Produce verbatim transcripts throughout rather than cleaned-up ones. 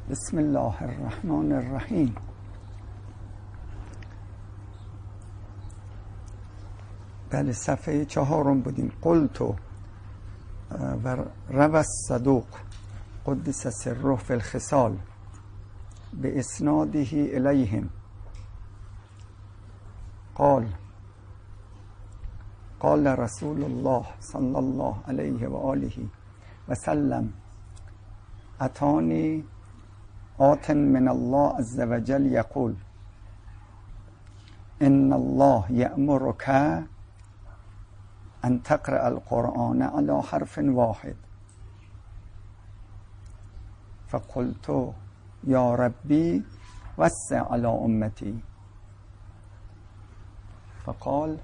بسم الله الرحمن الرحیم. بله صفحه چهارم بودیم. قلت و روى الصدوق قدس سره فی الخصال به اسناده الیهم قال قال رسول الله صلی الله علیه و آله و سلم اتانی آت من الله عز وجل یقول ان الله یأمرک ان تقرأ القرآن على حرف واحد فقلت یا ربی وسع على امتی فقال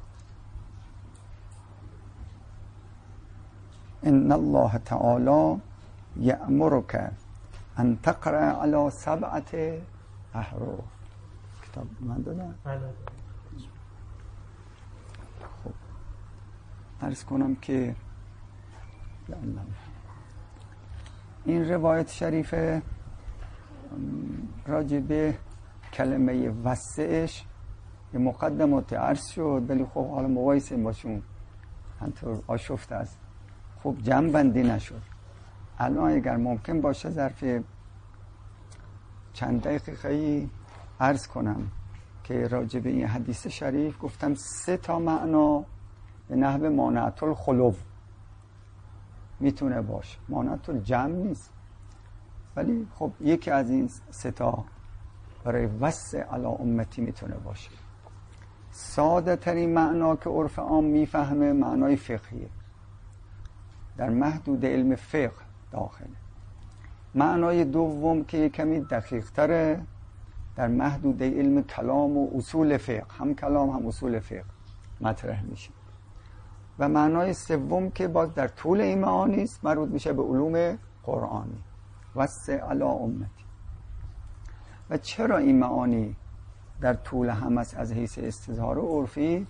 ان الله تعالی یأمرک ان تقرأ على سبعة احرف. کتاب من دادم؟ خب عرض کنم که این روایت شریفه راجع به کلمه وسعش یه مقدمات عرض شد، ولی خب حالا مقایسه باشون همطور آشفته است، خوب جمع بندی نشد. الان اگر ممکن باشه ظرف چند دقیقه عرض کنم که راجع به این حدیث شریف گفتم سه تا معنا به نحو مانعت الخلو میتونه باشه. مانعت الجمع نیست، ولی خب یکی از این سه تا برای وسع علی امتی میتونه باشه. ساده ترین معنا که عرف عام میفهمه معنای فقهیه، در محدود علم فقه داخله. معنای دوم که یک کمی دقیق تره، در محدود علم کلام و اصول فقه، هم کلام هم اصول فقه مطرح میشه. و معنای سوم که باز در طول این معانی است، مربوط میشه به علوم قرآنی، وسع علی امتی. و چرا این معانی در طول هم است از حیث استظهار و عرفی؟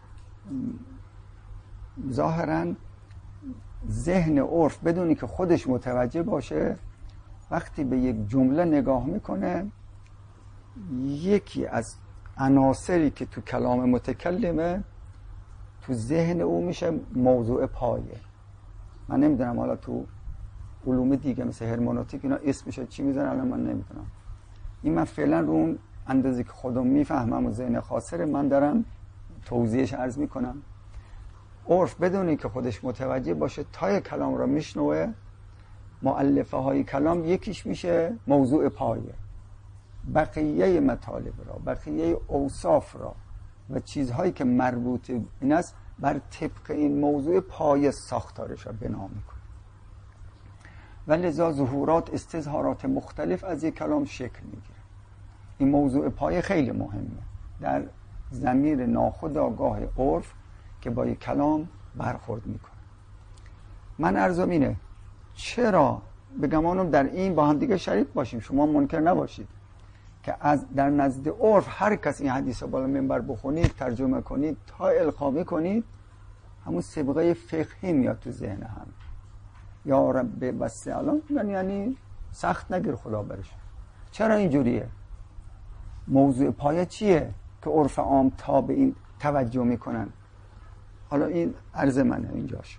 ظاهراً ذهن عرف بدونی که خودش متوجه باشه، وقتی به یک جمله نگاه میکنه یکی از عناصری که تو کلام متکلمه تو ذهن او میشه موضوع پایه. من نمیدونم حالا تو علوم دیگه مثل هرمنوتیک اینا اسمش چی میذارن، الان من نمیدونم. این من فعلا رو اون اندازه که خودم میفهمم و ذهن خاصره من دارم توضیحش عرض میکنم. عرف بدونی که خودش متوجه باشه تای کلام را میشنوه، مؤلفه های کلام یکیش میشه موضوع پایه، بقیه مطالب را، بقیه اوصاف را و چیزهایی که مربوط این است بر طبق این موضوع پایه ساختارش را بنا میکنه. و لذا ظهورات استظهارات مختلف از یک کلام شکل میگیره. این موضوع پایه خیلی مهمه در ضمیر ناخودآگاه عرف که با یک کلام برخورد میکنه. من عرضم اینه چرا بگمانم در این با هم دیگه شریک باشیم، شما منکر نباشید که از در نزد عرف هر کس این حدیث بالا منبر بخونید، ترجمه کنید، تا القا میکنید، همون سابقه فقهی میاد تو ذهن هم. یا رب وسع علی، یعنی یعنی سخت نگیر خدا برش. چرا اینجوریه؟ موضوع پایه چیه که عرف عام تا به این توجه میکنن؟ حالا این عرض منه اینجاش.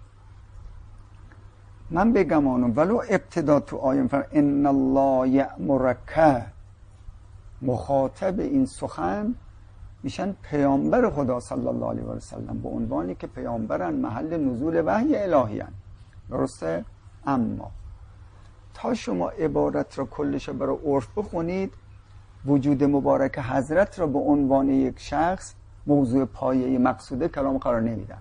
من بگمانم ولو ابتدا تو آیه فرم ان الله یأمرک، مخاطب این سخن میشن پیامبر خدا صلی الله علیه و سلم، به عنوانی که پیامبرن، محل نزول وحی الهی هن. درسته؟ اما تا شما عبارت را کلش برای عرف بخونید، وجود مبارک حضرت را به عنوان یک شخص موضوع پایه مقصوده کلام قرار نمیدن.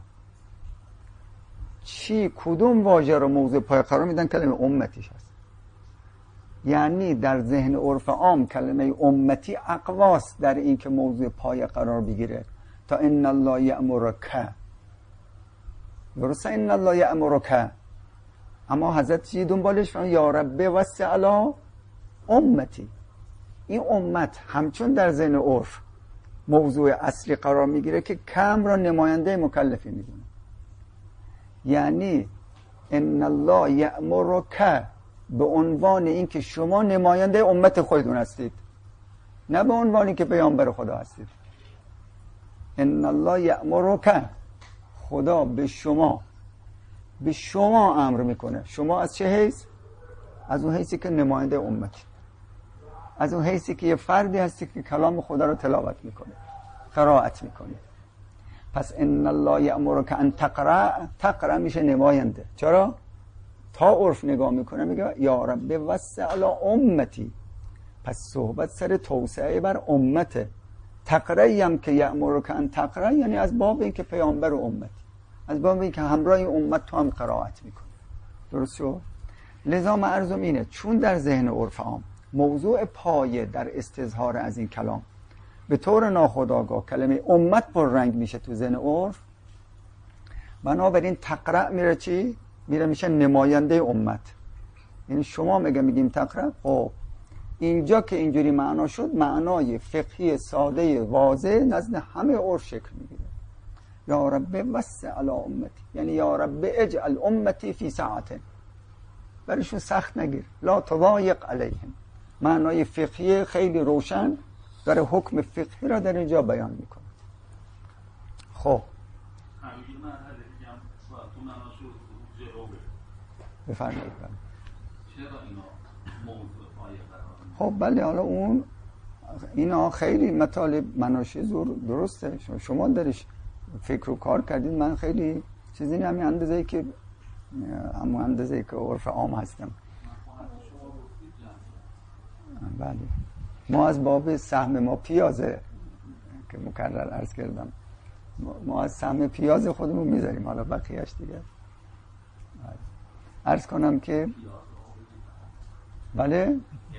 چی کدوم واژه را موضوع پایه قرار میدن؟ کلمه امتیش هست. یعنی در ذهن عرف عام کلمه امتی اقواست در این که موضوع پایه قرار بگیره تا ان الله یأمرک. درسته ان الله یأمرک، اما حضرت چی دنبالش فرمود؟ یا رب وسع علی امتی. این امت همچون در ذهن عرف موضوع اصلی قرار میگیره که کم را نماینده مکلفی میدونه. یعنی ان الله یأمرک به عنوان اینکه شما نماینده امت خودتون هستید، نه به عنوان اینکه پیامبر خدا هستید. ان الله یأمرک، خدا به شما به شما امر میکنه. شما از چه حیث؟ از اون حیثی که نماینده امتی، از اون حیثی که یه فردی هستی که کلام خدا رو تلاوت میکنه، قرائت میکنه. پس ان الله یأمرک ان تقرأ، تقرأ میشه نماینده. چرا؟ تا عرف نگاه میکنه میگه یا رب وسع علی امتی، پس صحبت سر توسعه بر امته. تقرأی هم که یأمرک ان تقرأ یعنی از باب این که پیامبر امتی، از باب این که همراه امت تو هم قرائت میکنه. درست شد؟ لذا من عرضم اینه چون در ذهن عرف عام موضوع پایه در استظهار از این کلام به طور ناخودآگاه کلمه امت پر رنگ میشه تو ذهن عرف، بنابراین تقرأ میره چی؟ میره میشه نماینده امت. یعنی شما میگه میگیم تقرأ، خب اینجا که اینجوری معنا شد، معنای فقهی ساده واضح نزد همه عرف شکل میگیره. یا رب وسع علی امتی، یعنی یا رب اجعل امتی فی سعته، برشون سخت نگیر، لا تضایق علیهم. معنای فقهی خیلی روشن داره حکم فقهی را در اینجا بیان میکنه. خب بفرمایید. خب بله، حالا اون اینا خیلی مطالب مناشی زور درسته، شما درش فکر و کار کردید. من خیلی چیزی نه، همین اندازه‌ای که همون اندازه‌ای که عرف عام هستم. بله، ما از باب سهم ما پیازه که مکرر عرض کردم، ما از سهم پیاز خودمون میذاریم، حالا بقیه‌اش دیگه. عرض کنم که بله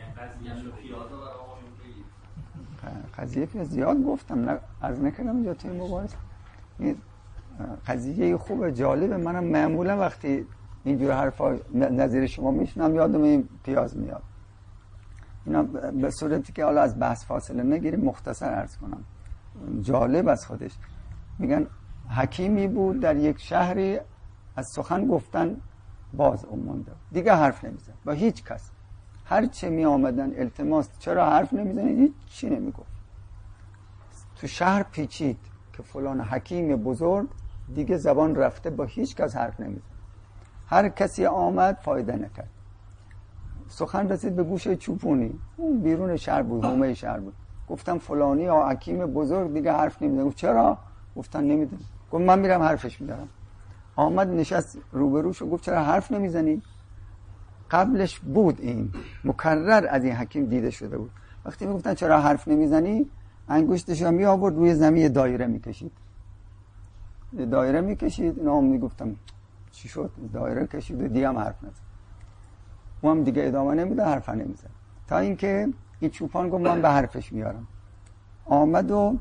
قضیه پیاز زیاد گفتم، نه عرض نکردم اینجا توی مباحث. این قضیه خوبه، جالبه. منم معمولا وقتی اینجور حرفا نظیر شما میشنم یادم این پیاز میاد. اینا به صورتی که حالا از بحث فاصله نگیریم مختصر عرض کنم. جالب از خودش. میگن حکیمی بود در یک شهری، از سخن گفتن باز مونده، دیگه حرف نمیزن با هیچ کس. هر چه می آمدن التماس چرا حرف نمیزنی، هیچ چی نمیگفت. تو شهر پیچید که فلان حکیم بزرگ دیگه زبان رفته، با هیچ کس حرف نمیزن. هر کسی آمد فایده نکرد. سخن رسید به گوش چوپونی، اون بیرون شهر بود، حومه شهر بود. گفتم فلانی یا حکیم بزرگ دیگه حرف نمیزنه. گفت چرا؟ گفتن نمیدونم. گفت من میرم حرفش میدارم. آمد نشست روبروش و گفت چرا حرف نمیزنی؟ قبلش بود این مکرر از این حکیم دیده شده بود. وقتی میگفتن چرا حرف نمیزنی، انگشتش رو می آورد روی زمین دایره میکشید، دایره میکشید. اینا هم میگفتم چی شد؟ دایره کشید و دیگه هم حرف نزد. اون هم دیگه ادامه نمیده، حرف نمیزد. تا اینکه این چوپان گفت من به حرفش میارم. آمد و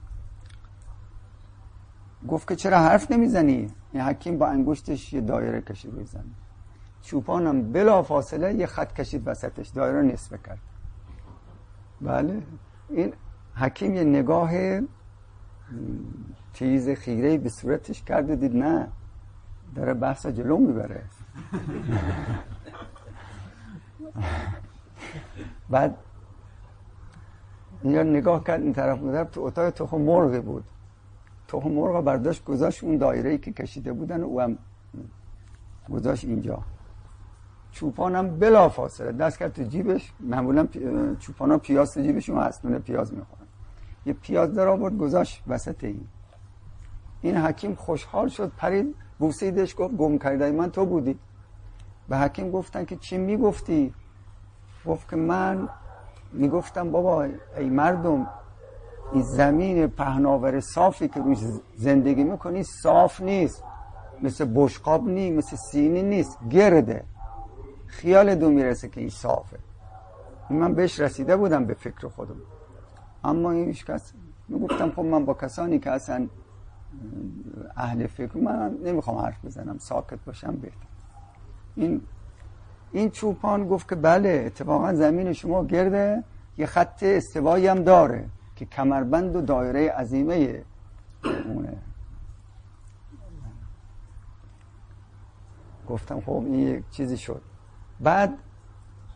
گفت که چرا حرف نمیزنی؟ این حکیم با انگشتش یه دایره کشید روی زمین. چوپانم بلا فاصله یه خط کشید وسطش، دایره نصفه کرد. بله، این حکیم یه نگاه چیز خیره به صورتش کرد و دید نه داره بحث جلو میبره. بعد اینجا نگاه کرد این طرف بود، تو اتاق تخم مرغ بود. تخم مرغ برداشت گذاشت اون دایره‌ای که کشیده بودن، او هم گذاشت اینجا. چوپانم بلا فاصله دست کرد تو جیبش. معمولا چوپانا پیاز تو جیبشون هستونه پیاز میخورن. یه پیاز در آورد گذاشت وسط این. این حکیم خوشحال شد، پرید بوسیدش، گفت گم کردی من تو بودی. به حکیم گفتن که چی میگفتی؟ گفت که من میگفتم بابا ای مردم، این زمین پهناور صافی که روش زندگی میکنی صاف نیست، مثل بشقاب نیست، مثل سینی نیست، گرده. خیال دو میرسه که این صافه. من بهش رسیده بودم به فکر خودم، اما این هیچ کس. میگفتم خب من با کسانی که اصلا اهل فکر، من نمیخوام حرف بزنم، ساکت باشم بهتر. این این چوپان گفت که بله اتفاقا زمین شما گرده، یه خط استوایی هم داره که کمربند و دایره عظیمه اونه. گفتم خب این یک چیزی شد. بعد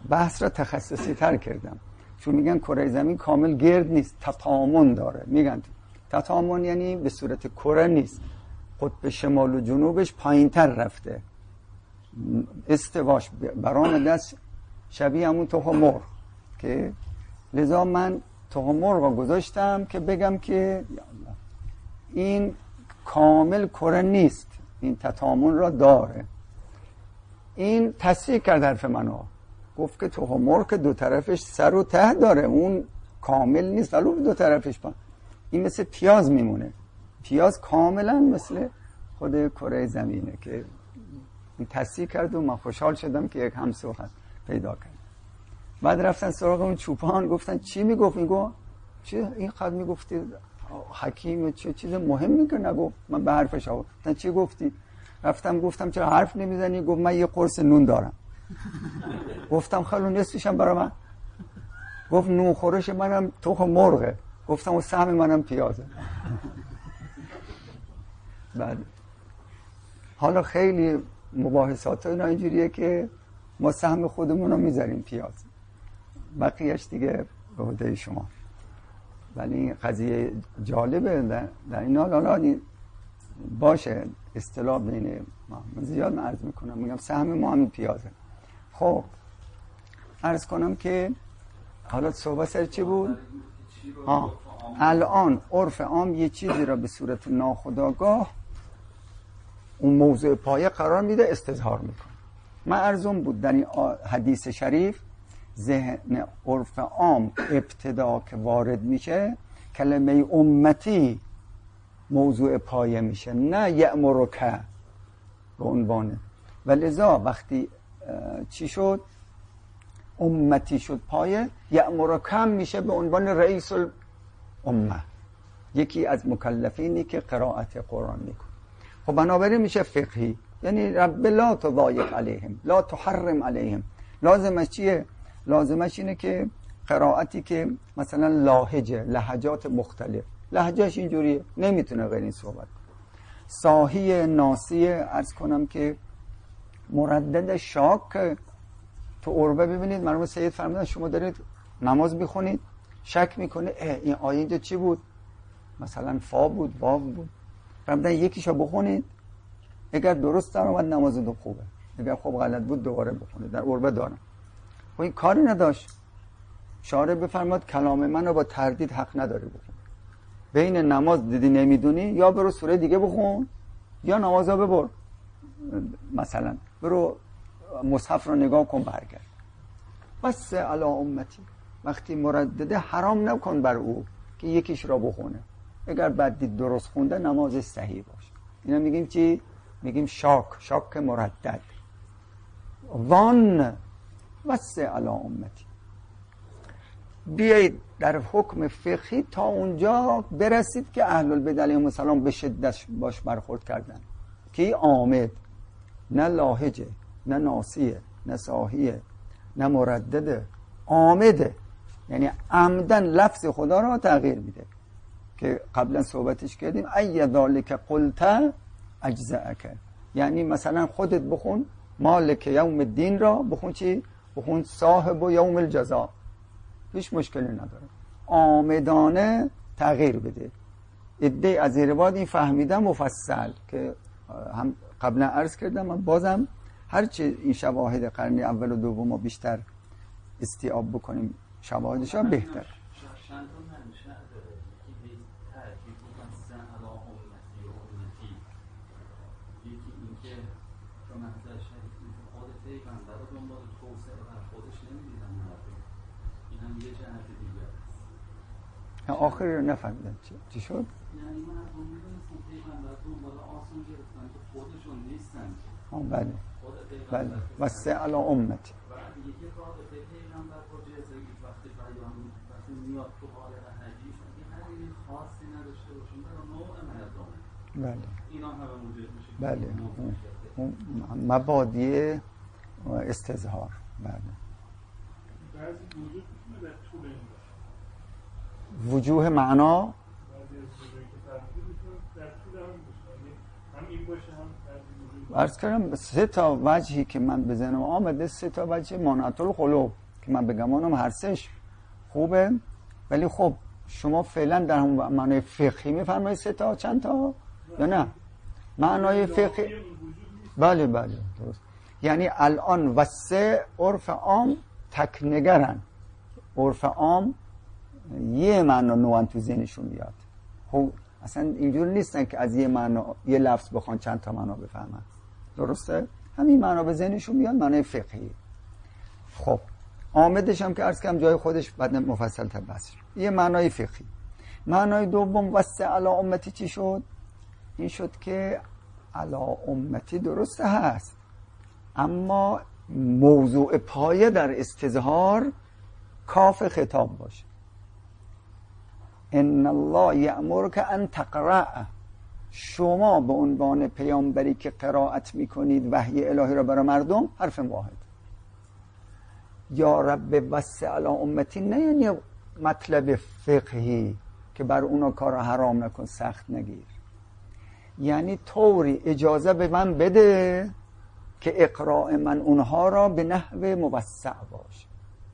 بحث را تخصصی تر کردم، چون میگن کره زمین کامل گرد نیست، تطامن داره. میگن تطامن یعنی به صورت کره نیست، قطب شمال و جنوبش پایین تر رفته، استواش بران دست شبیه همون تخم مرغ، که لذا من تخم مرغ رو گذاشتم که بگم که این کامل کره نیست، این تطامن را داره. این تصحیح کرد حرف منو، گفت که تخم مرغ که دو طرفش سر و ته داره، اون کامل نیست ولی دو طرفش پا. این مثل پیاز میمونه، پیاز کاملا مثل خود کره زمینه. که این تصحیح کرد و من خوشحال شدم که یک همصحبت پیدا کرد. بعد رفتن سراغ اون چوپان، گفتن چی میگفت؟ میگو چی این قد میگفتی حکیم، چه چیز مهمی که نگفت. من به حرفش آوردم، چی گفتی؟ رفتم گفتم چرا حرف نمیزنی؟ گفت من یه قرص نون دارم. گفتم خلو نصفشم برای من. گفت نون خورش منم تخم مرغه. گفتم و سهم منم پیازه. بعد حالا خیلی مباحثات اینا اینجوریه که ما سهم خودمون رو میذاریم پیاز، بقیهش دیگه به عهده شما. ولی قضیه جالبه در, در این حال. حالا باشه اصطلاح بین ما، من زیاد عرض میکنم، میگم سهم ما همین پیازه. خب عرض کنم که حالا صحبت سر چی بود؟ ها الان عرف عام یه چیزی را به صورت ناخودآگاه اون موضوع پایه قرار میده، استظهار میکنه. من عرضم بود در این حدیث شریف ذهن عرف عام ابتدا که وارد میشه کلمه امتی موضوع پایه میشه، نه یأمرک به عنوانه. و لذا وقتی چی شد امتی شد پایه، یأمرک هم میشه به عنوان رئیس الامه، یکی از مکلفینی که قرائت قرآن میکنه. خب بنابراین میشه فقهی، یعنی رب لا تضایق علیهم لا تحرم علیهم. لازمش چیه؟ لازمش اینه که قرائتی که مثلا لاهجه، لهجات مختلف، لهجهش اینجوریه نمیتونه غیر این صحبت. صاحی ناسیه عرض کنم که مردد شاک تو عربه. ببینید مرحوم سید فرمودن شما دارید نماز میخونید شک میکنه این آیه اینجا چی بود، مثلا فا بود واو بود، فرمودن یکیشو بخونید، اگر درست در اومد نمازتون خوبه، اگر خوب غلط بود دوباره بخونید. در عربه دارم. و این کاری نداشت. شارع بفرماد کلام منو با تردید حق نداری بخون. بین نماز دیدی نمیدونی، یا برو سوره دیگه بخون یا نمازا ببر، مثلا برو مصحف رو نگاه کن برگرد. بس علی امتی، وقتی مردده حرام نکن بر او که یکیش را بخونه، اگر بعد دید درست خونده نماز صحیح باشه. اینا میگیم چی؟ میگیم شاک، شاک مردد. وان بس علی امتی. بیایید در حکم فقهی تا اونجا برسید که اهل البدع علیهم السلام به شدت باش برخورد کردن که عامد، نه لاهجه، نه ناسیه، نه صاحیه، نه مردده، عامده، یعنی عمدن لفظ خدا را تغییر میده که قبلا صحبتش کردیم. ای ذالک قلت اجزاک، یعنی مثلا خودت بخون مالک یوم الدین را بخون چی؟ بخون صاحب یوم الجزا، هیچ مشکلی نداره. عامدانه تغییر بده. عده از ایرواد این فهمیدم مفصل که هم قبلا عرض کردم، من بازم هرچی این شواهد قرن اول و دوم رو بیشتر استیعاب بکنیم شواهدش ها بهتر. آخری رو نفهمیدم چی شد؟ یعنی من امیدوارستم پیغمبر دنبال آسان گرفتن که خودشون نیستن. آه بله بله وسع علی امتی. بعد یکی رابطه پیغمبر با جزایی وقتی بیان وقتی میاد تو حال حدیث این حدیث خاصی نداشته باشون برای نوع مردم. بله اینا همه موجود میشه. بله اون مبادی استظهار. بله بعضی وجود میتونه در طول این وجوه معنا بعضی از وجودی که فرمودی میتونه در طول هم باشه، هم این باشه هم بعضی وجود عرض کردم سه تا وجهی که من به ذهنم آمده، سه تا وجه مانعت القلوب که من بگمانم هر سهش خوبه، ولی خب شما فعلا در هم معنای فقهی میفرمایید سه تا چند تا یا نه معنای فقهی؟ بله بله درست. یعنی الان و سه عرف عام تکنگرن، عرف عام یه معنا نوان تو ذهنشون بیاد. خب اصلا اینجور نیستن که از یه معنا یه لفظ بخوان چند تا معنا بفهمن، درسته؟ همین معنا به ذهنشون میاد، معنای فقهی. خب عامدش هم که عرض کردم جای خودش بعد مفصل تر بحث شد. یه معنای فقهی. معنای دوم وسع علی امتی چی شد؟ این شد که علی امتی درسته هست، اما موضوع پایه در استظهار کاف خطاب باشه. ان الله یأمرک ان تقرأ، شما به عنوان پیامبری که قرائت میکنید وحی الهی را برای مردم، حرف واحد. یا رب وسع علی امتی نه یعنی مطلب فقهی که بر اونا کار حرام نکن، سخت نگیر، یعنی طوری اجازه به من بده که اقراء من اونها را به نحو موسع باشه.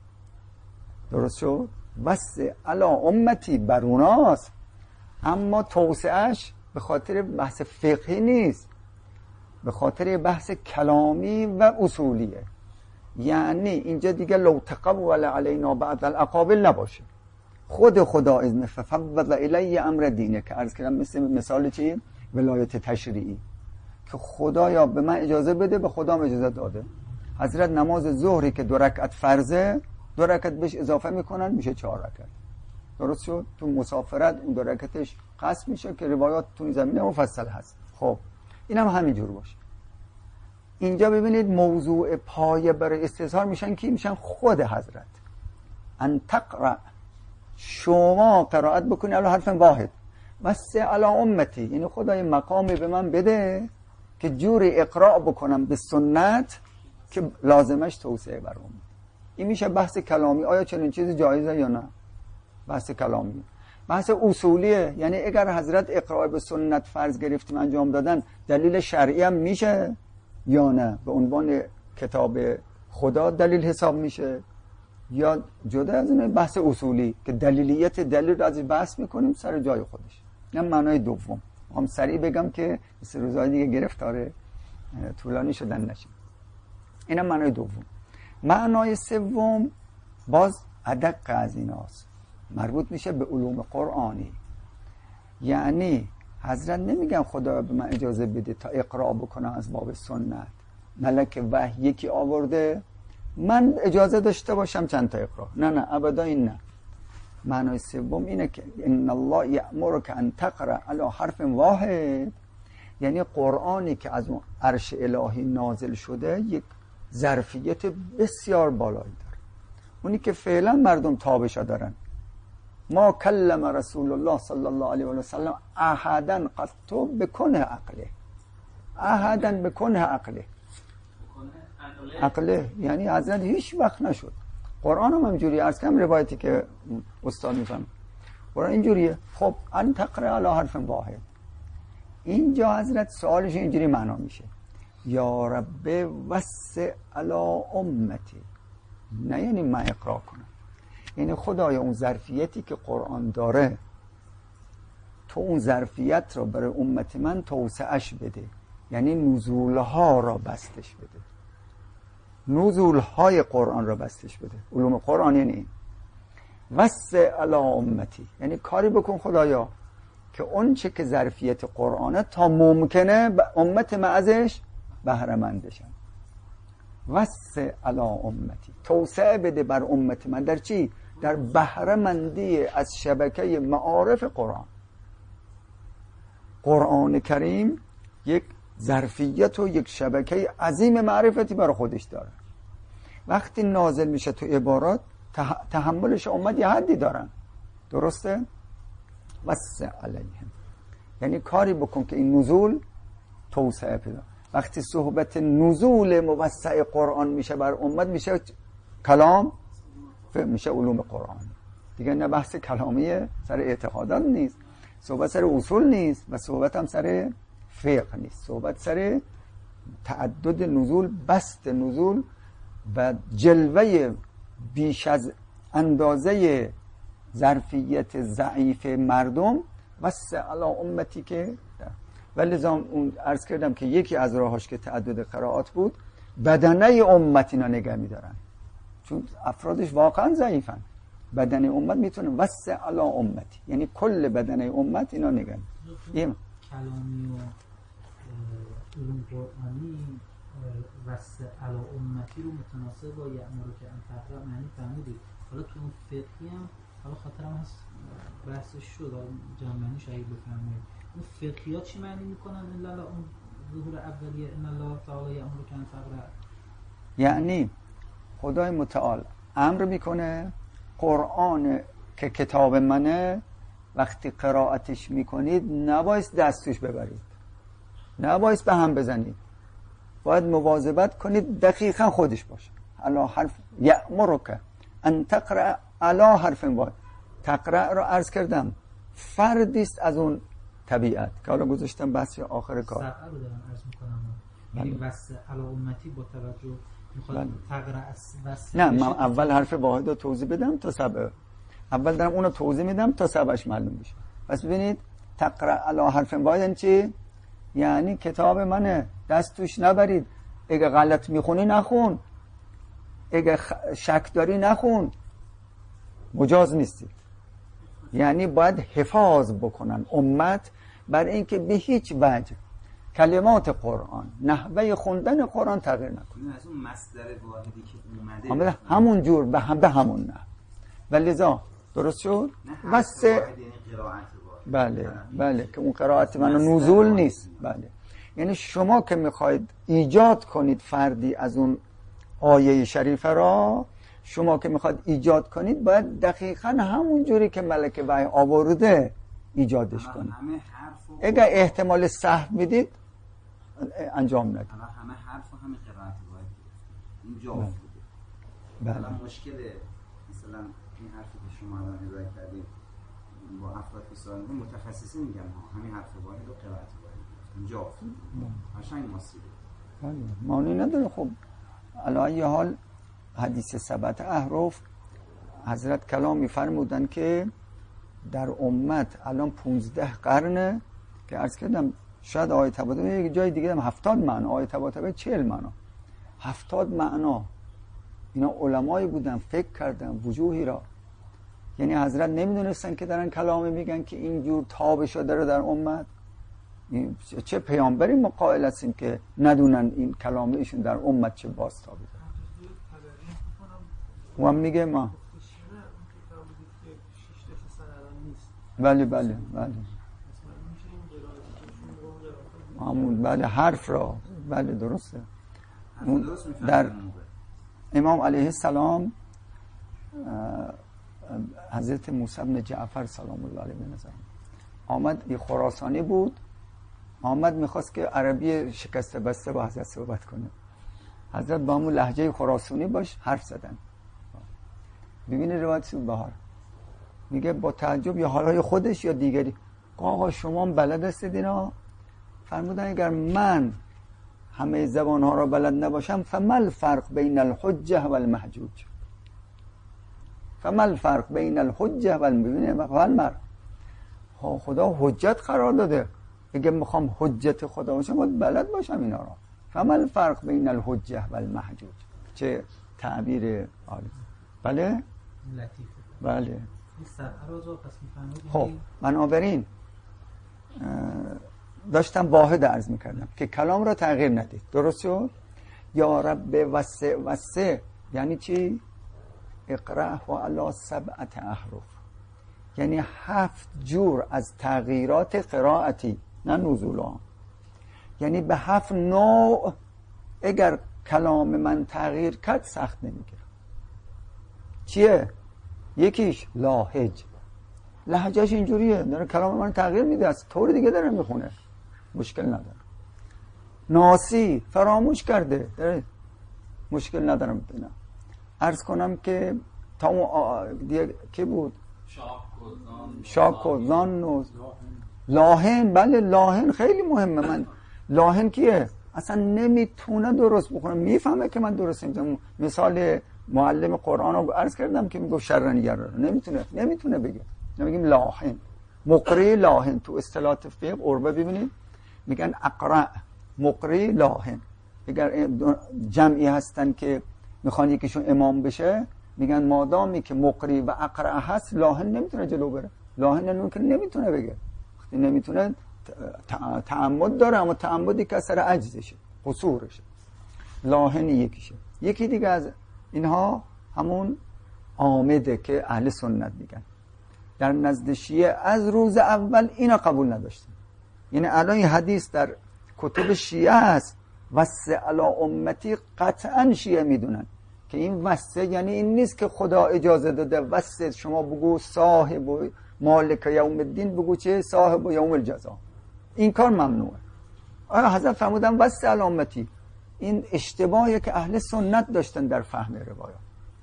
درست شد؟ وسع علی امتی بر اوناست، اما توسعش به خاطر بحث فقهی نیست، به خاطر بحث کلامی و اصولیه. یعنی اینجا دیگه لو تقول علینا بعد الاقابل نباشه، خود خدا اذن ففوض الی امر دینه که عرض کردم مثل مثال چی؟ ولایت تشریعی، که خدایا به من اجازه بده، به خدام اجازه داده. حضرت نماز ظهری که دو رکعت فرضه، دو رکعت بهش اضافه میکنن میشه چهار رکعت. درست شد؟ تو مسافرت اون دو رکعتش قصد میشه که روایات تو این زمینه مفصل هست. خب اینم هم همینجور باشه. اینجا ببینید موضوع پایه برای استظهار میشن کی؟ میشن خود حضرت. ان تقرأ، شما قرائت بکنی علی حرف واحد. وسع علی امتی، یعنی خدای مقامی به من بده که جوری اقراء بکنم به سنت که لازمش توسعه بر امت. این میشه بحث کلامی. آیا چنین چیزی جایزه یا نه؟ بحث کلامی. بحث اصولیه، یعنی اگر حضرت اقراء به سنت فرض گرفتیم انجام دادن، دلیل شرعی هم میشه یا نه؟ به عنوان کتاب خدا دلیل حساب میشه یا جدا از این بحث اصولی که دلیلیت دلیل رو ازش بحث میکنیم سر جای خودش. این معنای دوم. هم سریع بگم که مثل روزهای دیگه گرفتاره طولانی شدن نشیم. اینم معنای دوم. معنای سوم باز ادق از ایناست، مربوط میشه به علوم قرآنی. یعنی حضرت نمیگن خدا به من اجازه بده تا اقرا بکنم از باب سنت، ملک وحی یکی آورده من اجازه داشته باشم چند تا اقرا. نه نه ابدا این نه. معنای سوم اینه که ان الله یأمرک ان تقرأ علی حرف واحد، یعنی قرآنی که از اون عرش الهی نازل شده یک ظرفیت بسیار بالایی داره، اونی که فعلا مردم تابش دارن. ما کلم رسول الله صلی الله علیه و سلم احدا قط بکنه عقله، احدا بکنه عقله عقله یعنی حضرت هیچ وقت نشد. قرآن هم همجوری عرض کنم، روایتی که استاد میفهم قرآن اینجوریه. خب ان تقرأ علی حرف واحد، اینجا حضرت سوالش اینجوری معنا میشه یا رب وسع علی امتی، نه یعنی من اقرا کنم، یعنی خدایا اون ظرفیتی که قرآن داره تو اون ظرفیت را برای امت من توسعش بده، یعنی نزولها را بستش بده، نزولهای قرآن را بستش بده. علوم قرآن یعنی این وسع علی امتی، یعنی کاری بکن خدایا که اون چه که ظرفیت قرآنه تا ممکنه امت من ازش بهره مند بشن. وسع علی امتی، توسعه بده بر امت من در چی؟ در بهره مندی از شبکه معارف قرآن. قرآن کریم یک ظرفیت و یک شبکه عظیم معرفتی برای خودش داره. وقتی نازل میشه تو عبارات تحملش امت یه حدی دارن، درسته؟ وسع علیهم، یعنی کاری بکن که این نزول توسعه پیدا. وقتی صحبت نزول موسع قرآن میشه بر امت میشه کلام، میشه علوم قرآن دیگه، نه بحث کلامیه سر اعتقادات نیست، صحبت سر اصول نیست و صحبت هم سر فقه نیست، صحبت سر تعدد نزول، بست نزول و جلوه بیش از اندازه ظرفیت ضعیف مردم وسع علی امتی که ولی زمان اون عرض کردم که یکی از راهاش که تعدد قرائات بود بدنه امت اینا نگه میدارن، چون افرادش واقعا ضعیفن. بدنه امت میتونه وسع علی امتی، یعنی کل بدنه امت اینا نگه میدارن. کلامی و علوم قرآنی وسع علی امتی رو متناسب با یأمر که ان تقرأ معنی فهمیدید. حالا تو اون فقهی هم حالا خاطرم هست بحثش شد، جمعنیش اگه بفهمید اون فقهی ها چی معنی میکنن الا اون ظهور اولیه ان الله تعالی یأمر که ان تقرأ؟ یعنی خدای متعال امر میکنه قرآن که کتاب منه وقتی قرائتش میکنید نباید دستش ببرید، نباید به هم بزنید، باید مواظبت کنید دقیقا خودش باشه. علا حرف یأمرک ان تقرأ علا حرف واحد. تقرأ رو عرض کردم فردیست از اون طبیعت که حالا گذاشتم بحث آخر کار. سبعه رو دارم عرض میکنم، یعنی وسع علا امتی با توجه میخواد تقرأ وسع. نه من اول حرف واحد رو توضیح بدم تا سبعه، اول دارم اونو توضیح میدم تا سبعش معلوم بشه. پس ببینید تقرأ علا حرف واحد یعنی چی؟ یعنی کتاب منه دست توش نبرید، اگه غلط میخونی نخون، اگه شک داری نخون، مجاز نیستی. یعنی باید حفاظ بکنن امت بر اینکه به هیچ وجه کلمات قرآن، نحوه خوندن قرآن تغییر نکنه. از اون مصدر واحدی که اومده همون جور به هم به همون نه. ولذا درست شد؟ واسه بله بله که اون قرائت من نزول نیست. بله یعنی شما که میخواید ایجاد کنید فردی از اون آیه شریفه را، شما که میخواید ایجاد کنید باید دقیقاً همون جوری که ملک وحی آورده ایجادش کنید. اگر احتمال سهو میدید انجام ندید. همه حرف و همه قرائت باید اینجا افتاده. بله مشکل مثلا این حرفی که شما الان ارائه کردید با افراد که سوال میکنن متخصصی میگن ها همین حرف واحد و قرائت واحد اینجا افتاده. قشنگ ماسیده. بله معنی نداره. خب علی ای حال حدیث سبعت احرف حضرت کلام میفرمودن که در امت الان پونزده قرنه که عرض کردم شاید آیه تباتبه یک جای دیگه هم هفتاد معنا، آیه تباتبه چهل معنا، هفتاد معنا. اینا علمایی بودن فکر کردن وجوهی را، یعنی حضرت نمیدونستن که دارن کلامی میگن که اینجور تابش داره در امت. چه پیامبری ما قائل هستیم که ندونن این کلام ایشون در امت چه بازتابی داره. و هم میگه ما بله بله بله همون بله حرف را بله درسته. در امام علیه السلام حضرت موسی بن جعفر سلام الله علیه بنظر آمد، یه خراسانی بود، آمد میخواست که عربی شکسته بسته با حضرت صحبت کنه. حضرت با همون لهجه خراسانی باش حرف زدن. ببینید روایت سو بهار میگه با تعجب یا حالهای خودش یا دیگری، آقا شما بلد هستید اینا؟ فرمودن اگر من همه زبانها را بلد نباشم فمل فرق بین الحجه و المحجوج، فمل فرق بین الحجه و المحجوج. خدا حجت قرار داده، اگه میخوام حجت خدا باشم باید بلد باشم اینا را. فمل فرق بین الحجه و المحجوج. چه تعبیر عالی. بله لطیفه. بله پس خب بنابراین داشتم واحد عرض میکردم که کلام را تغییر ندید. درست شد؟ یا رب وسع وسع یعنی چی؟ اقرأ و علی سبعت احرف، یعنی هفت جور از تغییرات قرائتی نه نزولا، یعنی به هفت نوع اگر کلام من تغییر کرد سخت نمیگیره. چیه؟ یکیش لاهج، لهجهش اینجوریه داره کلام من تغییر میده، از طور دیگه داره میخونه، مشکل نداره. ناسی فراموش کرده داره، مشکل ندارم بدونم. عرض کنم که تا اون دیگه کی بود؟ شاک و زان و لاهن. بله لاهن خیلی مهمه. من لاهن کیه؟ اصلا نمیتونه درست بخونه، میفهمه که من درست نمیتونم. مثال معلم قرآن رو عرض کردم که میگه شرنگر رو نمیتونه نمیتونه بگه. نمیگیم لاحن، مقری لاحن. تو اصطلاح فقه قربه ببینید میگن اقرا، مقری لاحن. اگر جمعی هستن که میخوان یکیشون امام بشه میگن مادامی که مقری و اقرا هست لاحن نمیتونه جلو بره. لاحن نمیتونه نمیتونه بگه. وقتی نمیتونه تعمد داره، اما تعمدی که اثر عجزشه، قصورشه. لاحن یکیشه. یکی دیگه از اینها همون عامده که اهل سنت میگن. در نزد شیعه از روز اول اینا قبول نداشتن. یعنی الان این حدیث در کتب شیعه است، وصه علی امتی، قطعا شیعه میدونن که این وصه یعنی این نیست که خدا اجازه داده وصه شما بگو صاحب و مالک یوم الدین، بگو چه صاحب و یوم الجزا. این کار ممنوعه. آیا حضرت فرمودن وصه علی امتی؟ این اشتباهی که اهل سنت داشتن در فهم روایات.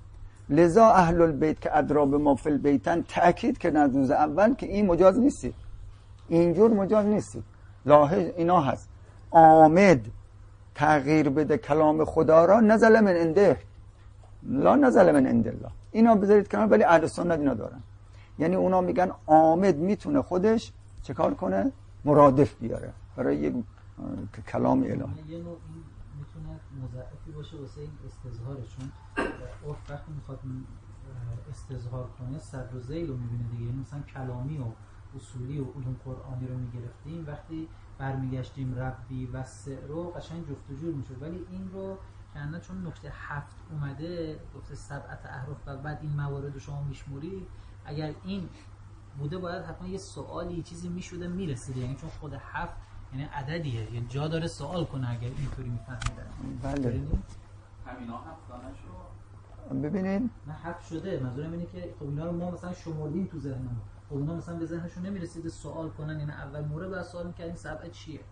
لذا اهل البیت که ادرا به ما فی البیتن تأکید کردن از روز اول که این مجاز نیستی، اینجور مجاز نیستی. لاحظ اینا هست آمد تغییر بده کلام خدا را، نزل من انده لا نزل من عند الله. اینا بذارید کنار، ولی اهل سنت اینا دارن. یعنی اونا میگن آمد میتونه خودش چه کار کنه؟ مرادف بیاره برای یک کلام الهی. یه نوع این میتونه مضاعفی باشه واسه این استظهارشون. عرف وقتی میخواد استظهار کنه صدر و ذیل رو میبینه دیگه. یعنی مثلا کلامی و اصولی و علوم قرآنی رو میگرفتیم، وقتی برمیگشتیم ربی و سعر رو قشنگ جفت و جور میشد. ولی این رو کنه چون نکته هفت اومده گفته سبعت احرف و بعد این موارد رو شما میشمورید، اگر این بوده باید حتما یه سوالی چیزی میشوده میرسیده. یعنی چون خود هفت یعنی عددیه، یعنی جا داره سوال کنه اگر اینطوری میفهمیدن. بله همینا هفتانه شو ببینید نه هفت شده. منظورم اینه که خب اینا رو ما مثلا شمردیم تو ذهنمون، خب اونا مثلا به ذهنشون نمیرسیده سوال کنن. یعنی اول مورد بعد سوال می‌کردیم سبعه چیه.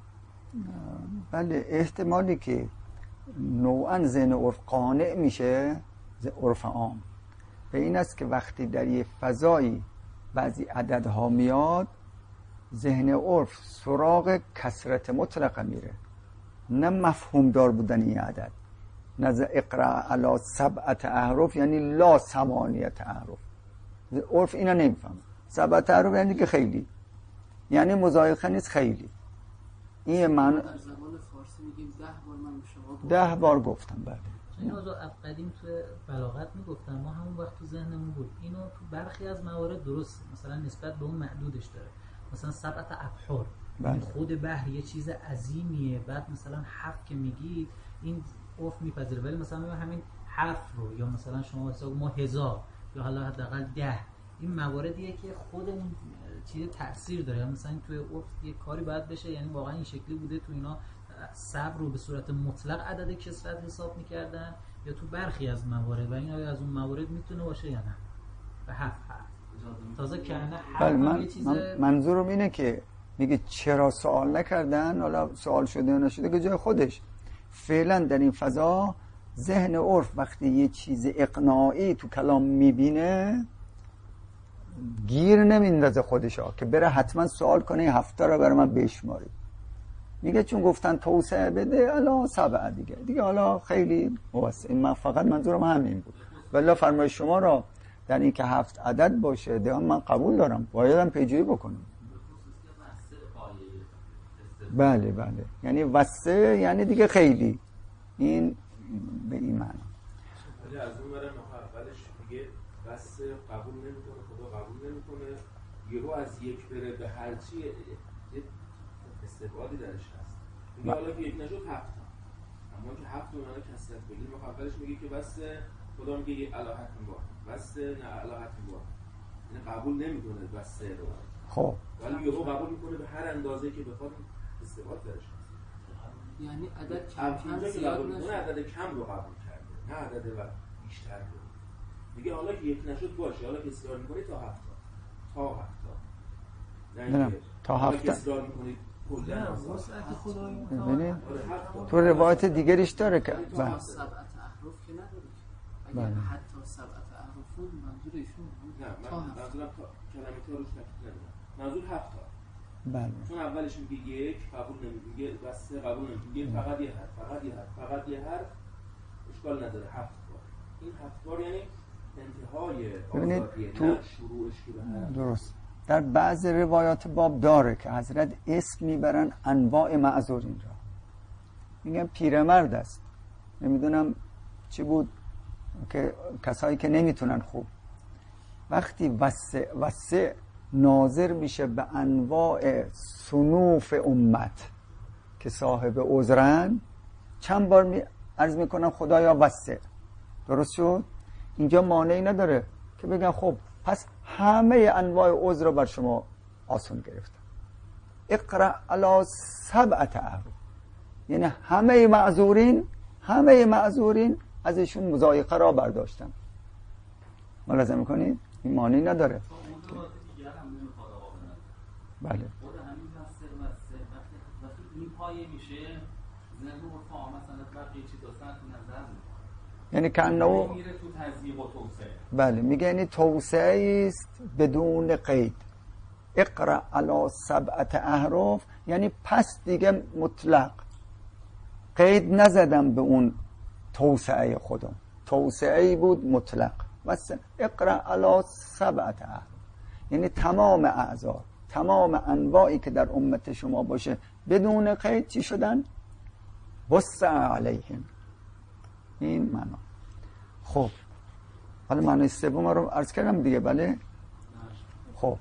بله احتمالی که نوعا ذهن عرف قانع میشه، عرف عام به این است که وقتی در یه فضایی بعضی عددها میاد، ذهن عرف سراغ کثرت مطلقه میره، نه مفهوم دار بودن این عدد. نزد اقرا علی سبعت احرف یعنی لا ثمانیت احرف. عرف اینا نمیفهم. سبعت احرف یعنی که خیلی، یعنی مضایقه نیست، خیلی. این من در زبان فارسی میگیم ده بار من به شما ده بار گفتم. بله این موضوع قدیم تو بلاغت میگفتن، ما همون وقت تو ذهنمون بود. اینو تو برخی از موارد درست مثلا نسبت به اون معدودش داره. مثلا سبعت ابحر، بله. خود بحر یه چیز عظیمیه، بعد مثلا هفت که میگی این عرف میپذیره. ولی مثلا همین حرف رو یا مثلا شما حساب ما هزار یا حالا حداقل ده، این مواردیه که خود اون چیز تاثیر داره. مثلا توی عرف یه کاری باید بشه، یعنی واقعا این شکلی بوده تو اینا صبر رو به صورت مطلق عدد کسرت حساب میکردن یا تو برخی از موارد، و این آیا از اون موارد میتونه باشه یا نه. به هفت حرف تازه کنه بله. من, یه چیز من منظورم اینه که میگه چرا سوال نکردن، حالا سوال شده یا نشده که جای خودش. فعلا در این فضا ذهن عرف وقتی یه چیز اقناعی تو کلام میبینه گیر نمیندازه خودشا که بره حتما سوال کنه هفته رو برای من بشماری. میگه چون گفتن توسعه بده الا سبعه دیگه دیگه حالا خیلی واسه من فقط منظورم همین بود. والله فرمای شما را در این که هفت عدد باشه ده من قبول دارم، بایدم پیجویی بکنم. بله بله یعنی وسه یعنی دیگه خیلی، این به این معنی. ولی از اون برم اولش میگه وسه قبول نمیکنه، خدا قبول نمیکنه، یهو از یک بره به هر چی یه استقبالی درش هست. میگه حالا که یک نشد هفت تا، اما که هفت تا اونها کسرت بگیم اولش میگه که وسه خدا میگه یه الهت میباره، وسه نه الهت میباره، یعنی قبول نمیکنه وسه رو. خب ولی یهو قبول میکنه به هر اندازه که بخواد استقبال درش هست. یعنی عدد کم کم زیاد نشه. اون عدد کم رو قبول کرده، نه عدد بیشتر رو. میگه حالا که یک نشد باشه، حالا که اصرار میکنی تا هفت تا تا هفت تا نه تا هفت تا اصرار میکنی کلا وسعت خدایی ببینید تو روایت دیگریش داره که بله سبعت احرف که نداره. اگر حتی سبعت احرف منظور ایشون بود نه من منظورم کلمه تا روش تفکیک ندارم، منظور هفت تا. بله. چون اولش میگه یک قبول نمیگه، بس قبول نمیگه، فقط یه حرف، فقط یه حرف، فقط یه حرف، اشکال نداره. هفت بار. این هفت بار یعنی انتهای آزادیه، تو... نه شروعش که به حرف. درست. در بعض روایات باب داره که حضرت اسم میبرن انواع معذورین را، میگن پیرمرد است، نمیدونم چی بود، که کسایی که نمیتونن خوب. وقتی وسع وسع ناظر میشه به انواع صنوف امت که صاحب عذرن، چند بار می عرض میکنن خدایا وسع. درست شد؟ اینجا مانعی نداره که بگن خب پس همه انواع عذر رو بر شما آسان گرفتم. اقرأ علی سبعة احرف، یعنی همه معذورین همه معذورین ازشون مضایقه را برداشتم. ملاحظه میکنید؟ این مانعی نداره. بله. خود همین واسه واسه وقتی این پایه میشه ذهن رو فهم مثلا بقیه چیزا صرف نظر میکنه، یعنی کانه میره تو تزییق و توسعه. بله، میگه یعنی توسعه است بدون قید. اقرأ علی سبعة احرف یعنی پس دیگه مطلق قید نزدم به اون توسعه خودم، توسعه بود مطلق. واسه اقرأ علی سبعة احرف یعنی تمام اعذار، تمام انواعی که در امت شما باشه بدون قید چی شدن؟ وسع علیهم. این معنا. خب حالا معنی سوم رو عرض کردم دیگه. بله. خب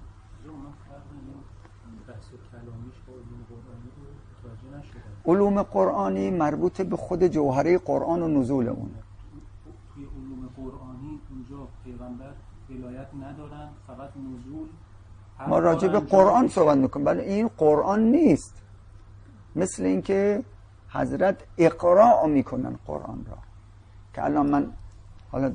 علوم قرآنی مربوط به خود جوهره قرآن و نزول اونه. توی علوم قرآنی اونجا پیغمبر ولایت ندارن، فقط نزول. ما راجع به قرآن صحبت میکنیم. بله این قرآن نیست. مثل اینکه حضرت اقراء میکنن قرآن را، که الان من حالا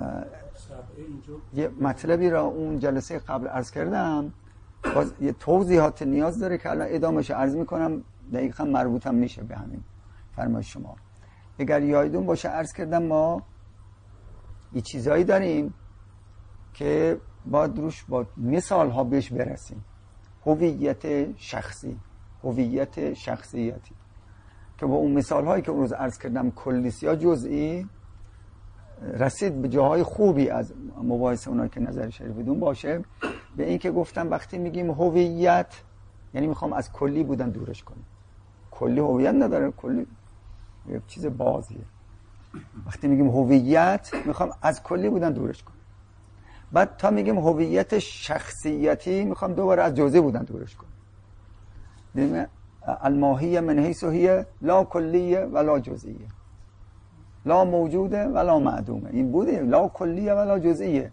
یه مطلبی را اون جلسه قبل عرض کردم، باز یه توضیحات نیاز داره که الان ادامهش عرض میکنم، دقیقا مربوط هم میشه به همین فرمایش شما. اگر یادتون باشه عرض کردم ما یه چیزایی داریم که باید روش با مثال ها بهش برسیم. هویت شخصی، هویت شخصیتی، که با اون مثال هایی که اون روز عرض کردم کلیس یا جزئی رسید به جاهای خوبی از مباحثه اونایی که نظر شریف بدون باشه. به این که گفتم وقتی میگیم هویت یعنی میخوام از کلی بودن دورش کنم. کلی هویت نداره، کلی یه چیز بازیه. وقتی میگیم هویت میخوام از کلی بودن دورش کنم. بعد تا میگیم هویت شخصیتی میخوام دوباره از جزئی بودن دورش کنم. ببین الماهیه من حیث هی لا کلیه ولا جزئیه، لا موجوده ولا معدومه. این بوده لا کلیه ولا جزئیه.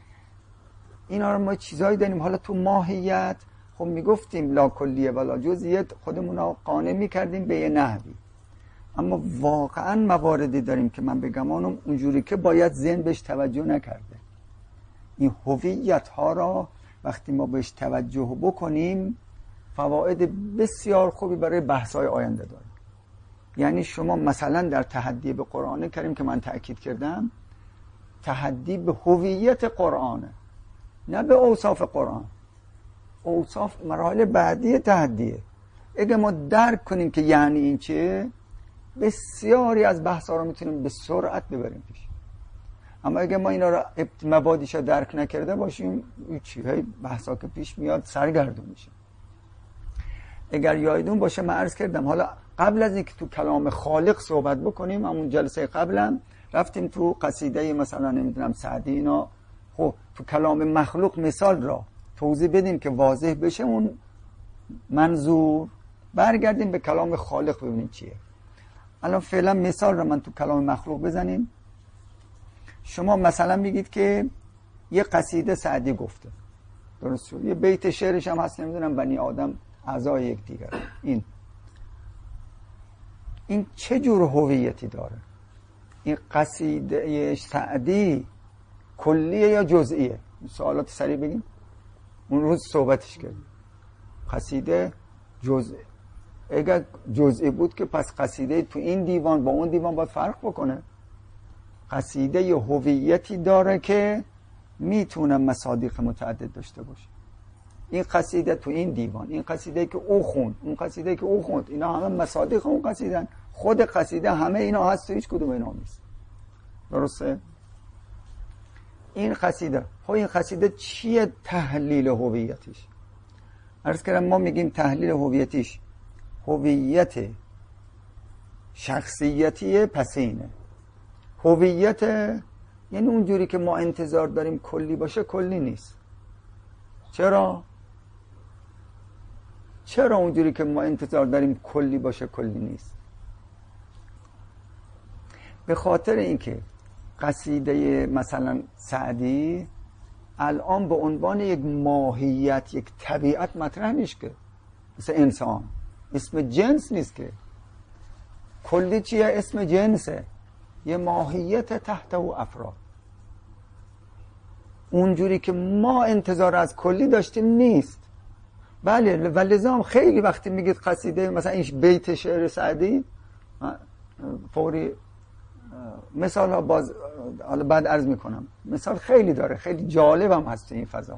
اینا رو ما چیزایی داریم. حالا تو ماهیت خب میگفتیم لا کلیه ولا جزئیه، خودمون رو قانع میکردیم به یه نحوی، اما واقعا مواردی داریم که من بگمانم اونجوری که باید ذهن بهش توجه نکرده. این هویت ها را وقتی ما بهش توجه بکنیم فواید بسیار خوبی برای بحث‌های آینده داره. یعنی شما مثلا در تحدی به قرآن کریم که من تأکید کردم، تحدی به هویت قرآنه، نه به اوصاف قرآن. اوصاف مراحل بعدی تحدیه. اگه ما درک کنیم که یعنی این چیه، بسیاری از بحث‌ها رو میتونیم به سرعت ببریم پیش. اما اگه ما اینا رو مبادیش رو درک نکرده باشیم، این چیه بحثا که پیش میاد سرگردون میشه. اگر یادتون باشه من عرض کردم، حالا قبل از اینکه تو کلام خالق صحبت بکنیم، همون جلسه قبلم رفتیم تو قصیده مثلا نمیدونم سعدی اینا، خب تو کلام مخلوق مثال را توضیح بدیم که واضح بشه اون منظور، برگردیم به کلام خالق ببینیم چیه. الان فعلا مثال را من تو کلام مخلوق بزنیم. شما مثلا میگید که یه قصیده سعدی گفته، درست شد، یه بیت شعرش هم هست نمیدونم بنی آدم اعضای یک دیگر. این این چه جور هویتی داره؟ این قصیده سعدی کلیه یا جزئیه؟ سوالات سریع بگیم. اون روز صحبتش کردیم قصیده جزئی. اگر جزئی بود که پس قصیده تو این دیوان با اون دیوان باید فرق بکنه. قصیده یه هویتی داره که میتونه مصادیق متعدد داشته باشه. این قصیده تو این دیوان، این قصیده که او خوند، اون قصیده که او خوند، اینا همه مصادیق اون قصیدن. خود قصیده همه اینا هست، تو هیچ کدوم اینا نیست. درسته؟ این قصیده، خب این قصیده چیه تحلیل هویتش؟ عرض کردم ما میگیم تحلیل هویتش هویت شخصیتی پسینه. هویت یعنی اونجوری که ما انتظار داریم کلی باشه کلی نیست. چرا؟ چرا اونجوری که ما انتظار داریم کلی باشه کلی نیست؟ به خاطر اینکه قصیده مثلا سعدی الان به عنوان یک ماهیت، یک طبیعت مطرح نیست که، مثل انسان اسم جنس نیست که. کلی چیه؟ اسم جنسه، یه ماهیت تحت و افراد. اونجوری که ما انتظار از کلی داشتیم نیست. بله، و لذا خیلی وقتی میگید قصیده مثلا این بیت شعر سعدی، فوری مثال ها باز حالا بعد عرض میکنم، مثال خیلی داره، خیلی جالب هم هست این فضا.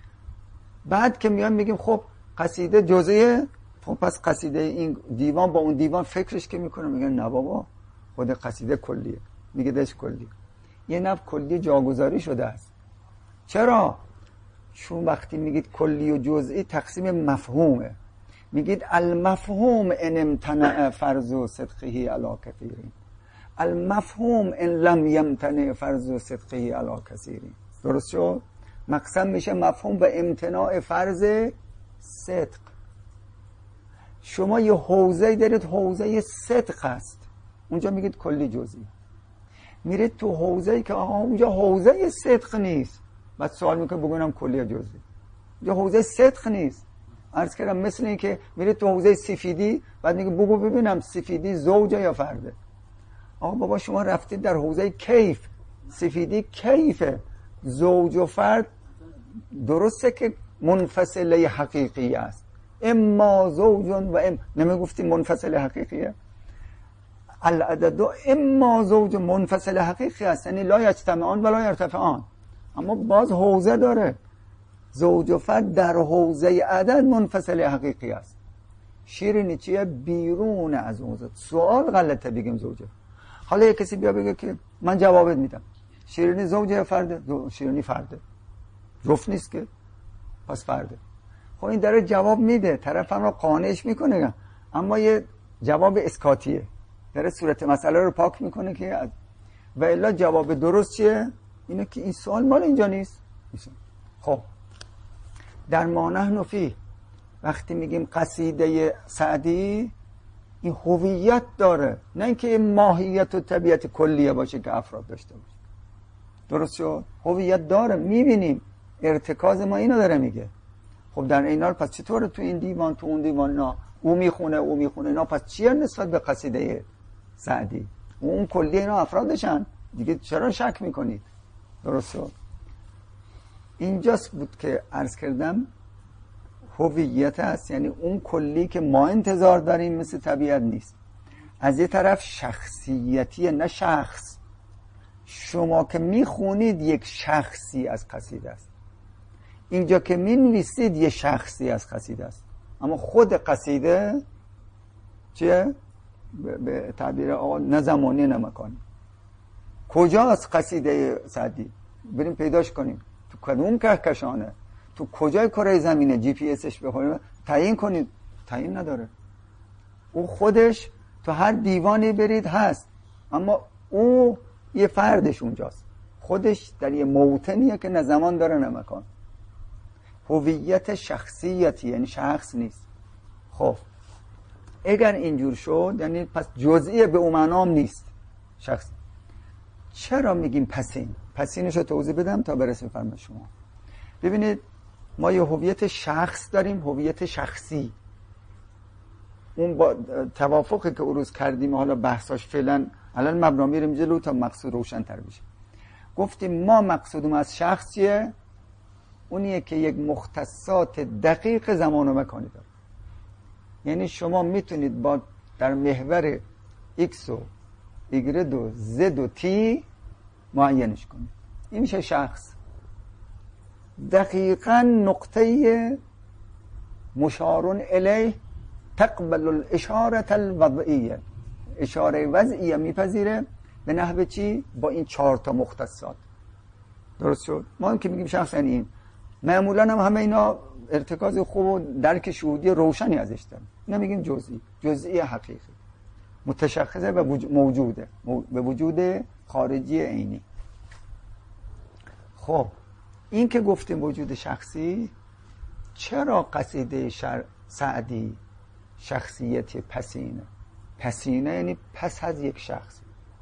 بعد که میان میگیم خب قصیده جزئیه، خب پس قصیده این دیوان با اون دیوان فکرش که میکنه، میگن نه بابا خود قصیده کلیه، میگه دش کلیه. یه نوع کلی جاگذاری شده است. چرا؟ چون وقتی میگید کلی و جزئی تقسیم مفهومه. میگید المفهوم ان امتنع فرض و صدقه علی کثیرین، المفهوم ان لم یمتنع فرض و صدقه علی کثیرین. درست شد؟ مقسم میشه مفهوم و امتناع فرض صدق. شما یه حوزه دارید، حوزه صدق است، اونجا میگید کلی جزئی. میرید تو حوزه‌ای که آها اونجا حوزه صدق نیست، بعد سوال میکنه بگونم کلی یا جزئی. اونجا حوزه صدق نیست. عرض کردم مثل این که میرید تو حوزه سفیدی، بعد میگه بگو ببینم سفیدی زوجه یا فرده. آقا بابا شما رفتید در حوزه کیف، سفیدی کیفه، زوج و فرد درسته که منفصله حقیقی است، اما زوجون و ام نمیگفتی منفصل حقیقیه؟ العدد اما زوج منفصل حقیقی است، یعنی لا یجتمعان ولا یرتفعان، اما باز حوزه داره. زوج و فرد در حوزه عدد منفصل حقیقی است. شیرینی چیه؟ بیرون از حوزه. سوال غلطه بگیم زوجه. حالا یک کسی بیا بگه که من جوابت میدم، شیرینی زوجه یا فرده؟ شیرینی فرده، جفت نیست که، پس فرده. خب این داره جواب میده، طرف هم رو قانعش میکنه، اما یه جواب اسکاتیه، داره صورت مسئله رو پاک میکنه که و الا جواب درست چیه؟ اینه که این سوال مال اینجا نیست. خب در ما نحن فیه وقتی میگیم قصیده سعدی این هویت داره، نه اینکه ماهیت و طبیعت کلیه باشه که افراد داشته باشه. درست شد؟ هویت داره، میبینیم ارتکاز ما اینو داره میگه. خب در این حال پس چطوره تو این دیوان تو اون دیوان اینا او میخونه او میخونه اینا، پس چیه نسبت به قصیده سعدی؟ اون کلیه اینا افرادشن دیگه، چرا شک میکنید؟ درست شد؟ اینجاست بود که عرض کردم هویت هست، یعنی اون کلی که ما انتظار داریم مثل طبیعت نیست. از یه طرف شخصیتی، نه شخص. شما که میخونید یک شخصی از قصیده است، اینجا که مینویسید یه شخصی از قصیده است، اما خود قصیده چیه؟ به تعبیر آقا نه زمانی نه مکانی. کجاست قصیده سعدی؟ بریم پیداش کنیم. تو کدوم کهکشانه؟ تو کجای کره زمینه؟ جی پی اسش بخوریم تعیین کنید، تعیین نداره. او خودش تو هر دیوانی برید هست، اما او یه فردش اونجاست، خودش در یه موطنیه که نه زمان داره نه مکان. هویت شخصیتی یعنی شخص نیست. خب اگر اینجور شد یعنی پس جزئی به اون معنام نیست شخص. چرا میگیم پسین؟ پسینش رو توضیح بدم تا برسیم فرم شما. ببینید ما یه هویت شخص داریم، هویت شخصی. اون با توافقی که عروض کردیم حالا بحثاش فعلا الان مبنا میریم جلو تا مقصود روشن تر بشه. گفتیم ما مقصودم از شخص چیه؟ اونیه که یک مختصات دقیق زمان و مکانی داره. یعنی شما میتونید با در محور x و y و z و t معینش کنید. این میشه شخص. دقیقاً نقطه مشار الیه تقبل الاشاره الوضعیه، اشاره وضعیه میپذیره به نحو چی؟ با این چهار تا مختصات. درست شد؟ ما هم که میگیم شخص یعنی این، معمولا هم همه اینا ارتکاز خوب و درک شهودی روشنی ازش دارن. اینا میگیم جزئی، جزئی حقیقی، متشخصه و موجوده، به وجود خارجی عینی. خب این که گفتیم وجود شخصی، چرا قصیده شر... سعدی شخصیت پسینه؟ پسینه یعنی پس از یک شخص.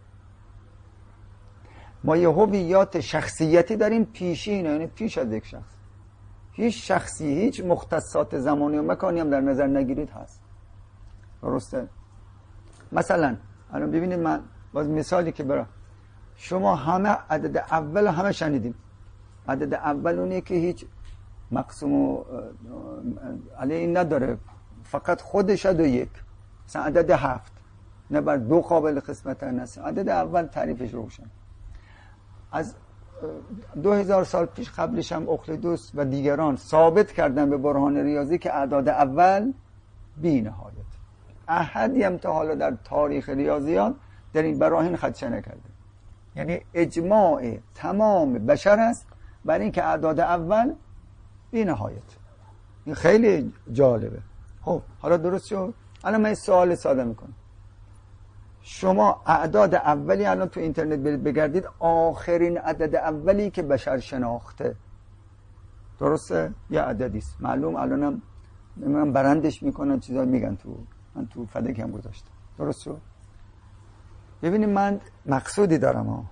ما یه هویت شخصیتی داریم پیشینه، یعنی پیش از یک شخص. هیچ شخصی، هیچ مختصات زمانی و مکانی هم در نظر نگیرید هست. درسته؟ مثلا الان ببینید، من باز مثالی که برای شما همه عدد اول همه شنیدیم. عدد اول اونیه که هیچ مقسوم علیه نداره، فقط خودش دو یک. مثلا عدد هفت نه بر دو قابل قسمت هست. عدد اول تعریفش روشن. از دو هزار سال پیش قبلش هم اقلیدوس و دیگران ثابت کردن به برهان ریاضی که اعداد اول بی نهایت. احدی هم تا حالا در تاریخ ریاضیات در این براهین خدشه نکرده. یعنی اجماع تمام بشر است برای اینکه اعداد اول بی نهایت. این خیلی جالبه. خب حالا درست شد؟ الان من سوال ساده میکنم. شما اعداد اولی الان تو اینترنت برید بگردید، آخرین عدد اولی که بشر شناخته، درسته؟ یه عددی است معلوم. الانم من برندش میکنن، چیزا میگن تو، من تو فدک هم گذاشتم. درست شد؟ ببینید من مقصودی دارم ها.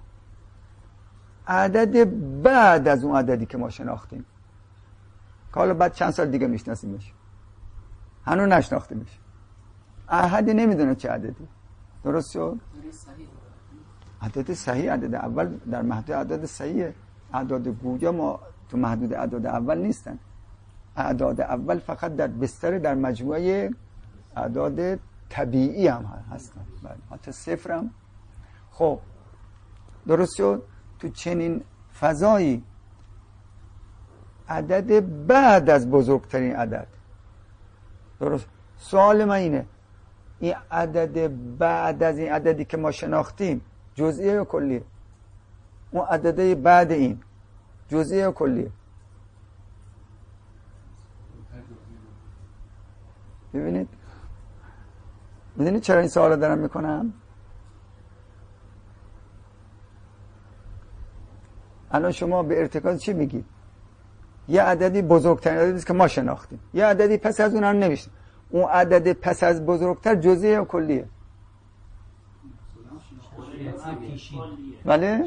عدد بعد از اون عددی که ما شناختیم، که حالا بعد چند سال دیگه میشناسیمش، هنوز نشناختیمش، احدی نمیدونه چه عددی. درست شد؟ عدد صحیح، عدد اول در محدود عدد صحیحه. اعداد گویا ما تو محدود اعداد اول نیستن. اعداد اول فقط در بستر در مجموعه اعداد طبیعی هم هستن، حتی صفر هم. خب درست شد؟ تو چنین فضایی عدد بعد از بزرگترین عدد، درست؟ سوال من اینه، این عدد بعد از این عددی که ما شناختیم جزئیه یا کلیه؟ اون عدده بعد این جزئیه یا کلیه؟ ببینید میدونید چرا این سوال دارم میکنم؟ الان شما به ارتکاز چی میگید؟ یه عددی بزرگترین عددی که ما شناختیم، یه عددی پس از اون هم نمیشن. اون عدد پس از بزرگتر جزئیه یا کلیه؟ بله؟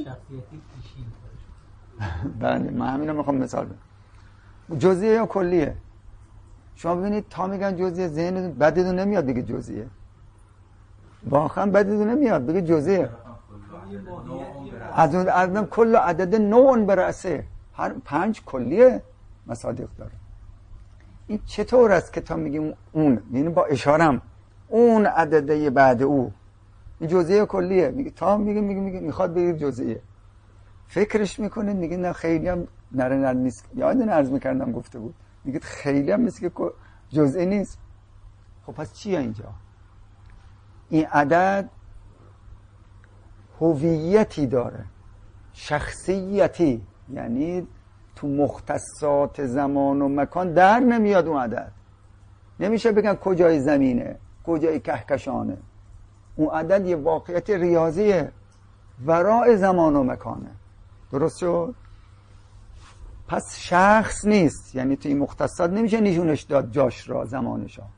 بله من همینو میخوام مثال بدم. جزئیه یا کلیه؟ شما ببینید تا میگن جزئیه، ذهن بدتون نمیاد بگه جزئیه. واقعا بدتون نمیاد بگه جزئیه. از اون عدد کل عدد نون برسه، هر پنج کلیه مصادیق داره. این چطور است که تا میگیم اون، یعنی با اشارم اون عدده بعد او این جزئیه کلیه، میگه تا میگه میگه میگه میخواد بگه جزئیه، فکرش میکنه میگه نه خیلی هم نره نره نیست. یادن عرض میکردم گفته بود، میگه خیلی هم مثل که جزئی نیست. خب پس چیه اینجا؟ این عدد هویتی داره، شخصیتی، یعنی تو مختصات زمان و مکان در نمیاد. اون عدد نمیشه بگن کجای زمینه، کجای کهکشانه. اون عدد یه واقعیت ریاضیه، ورای زمان و مکانه. درست شد؟ پس شخص نیست، یعنی تو این مختصات نمیشه نشونش داد جاش را، زمانش را.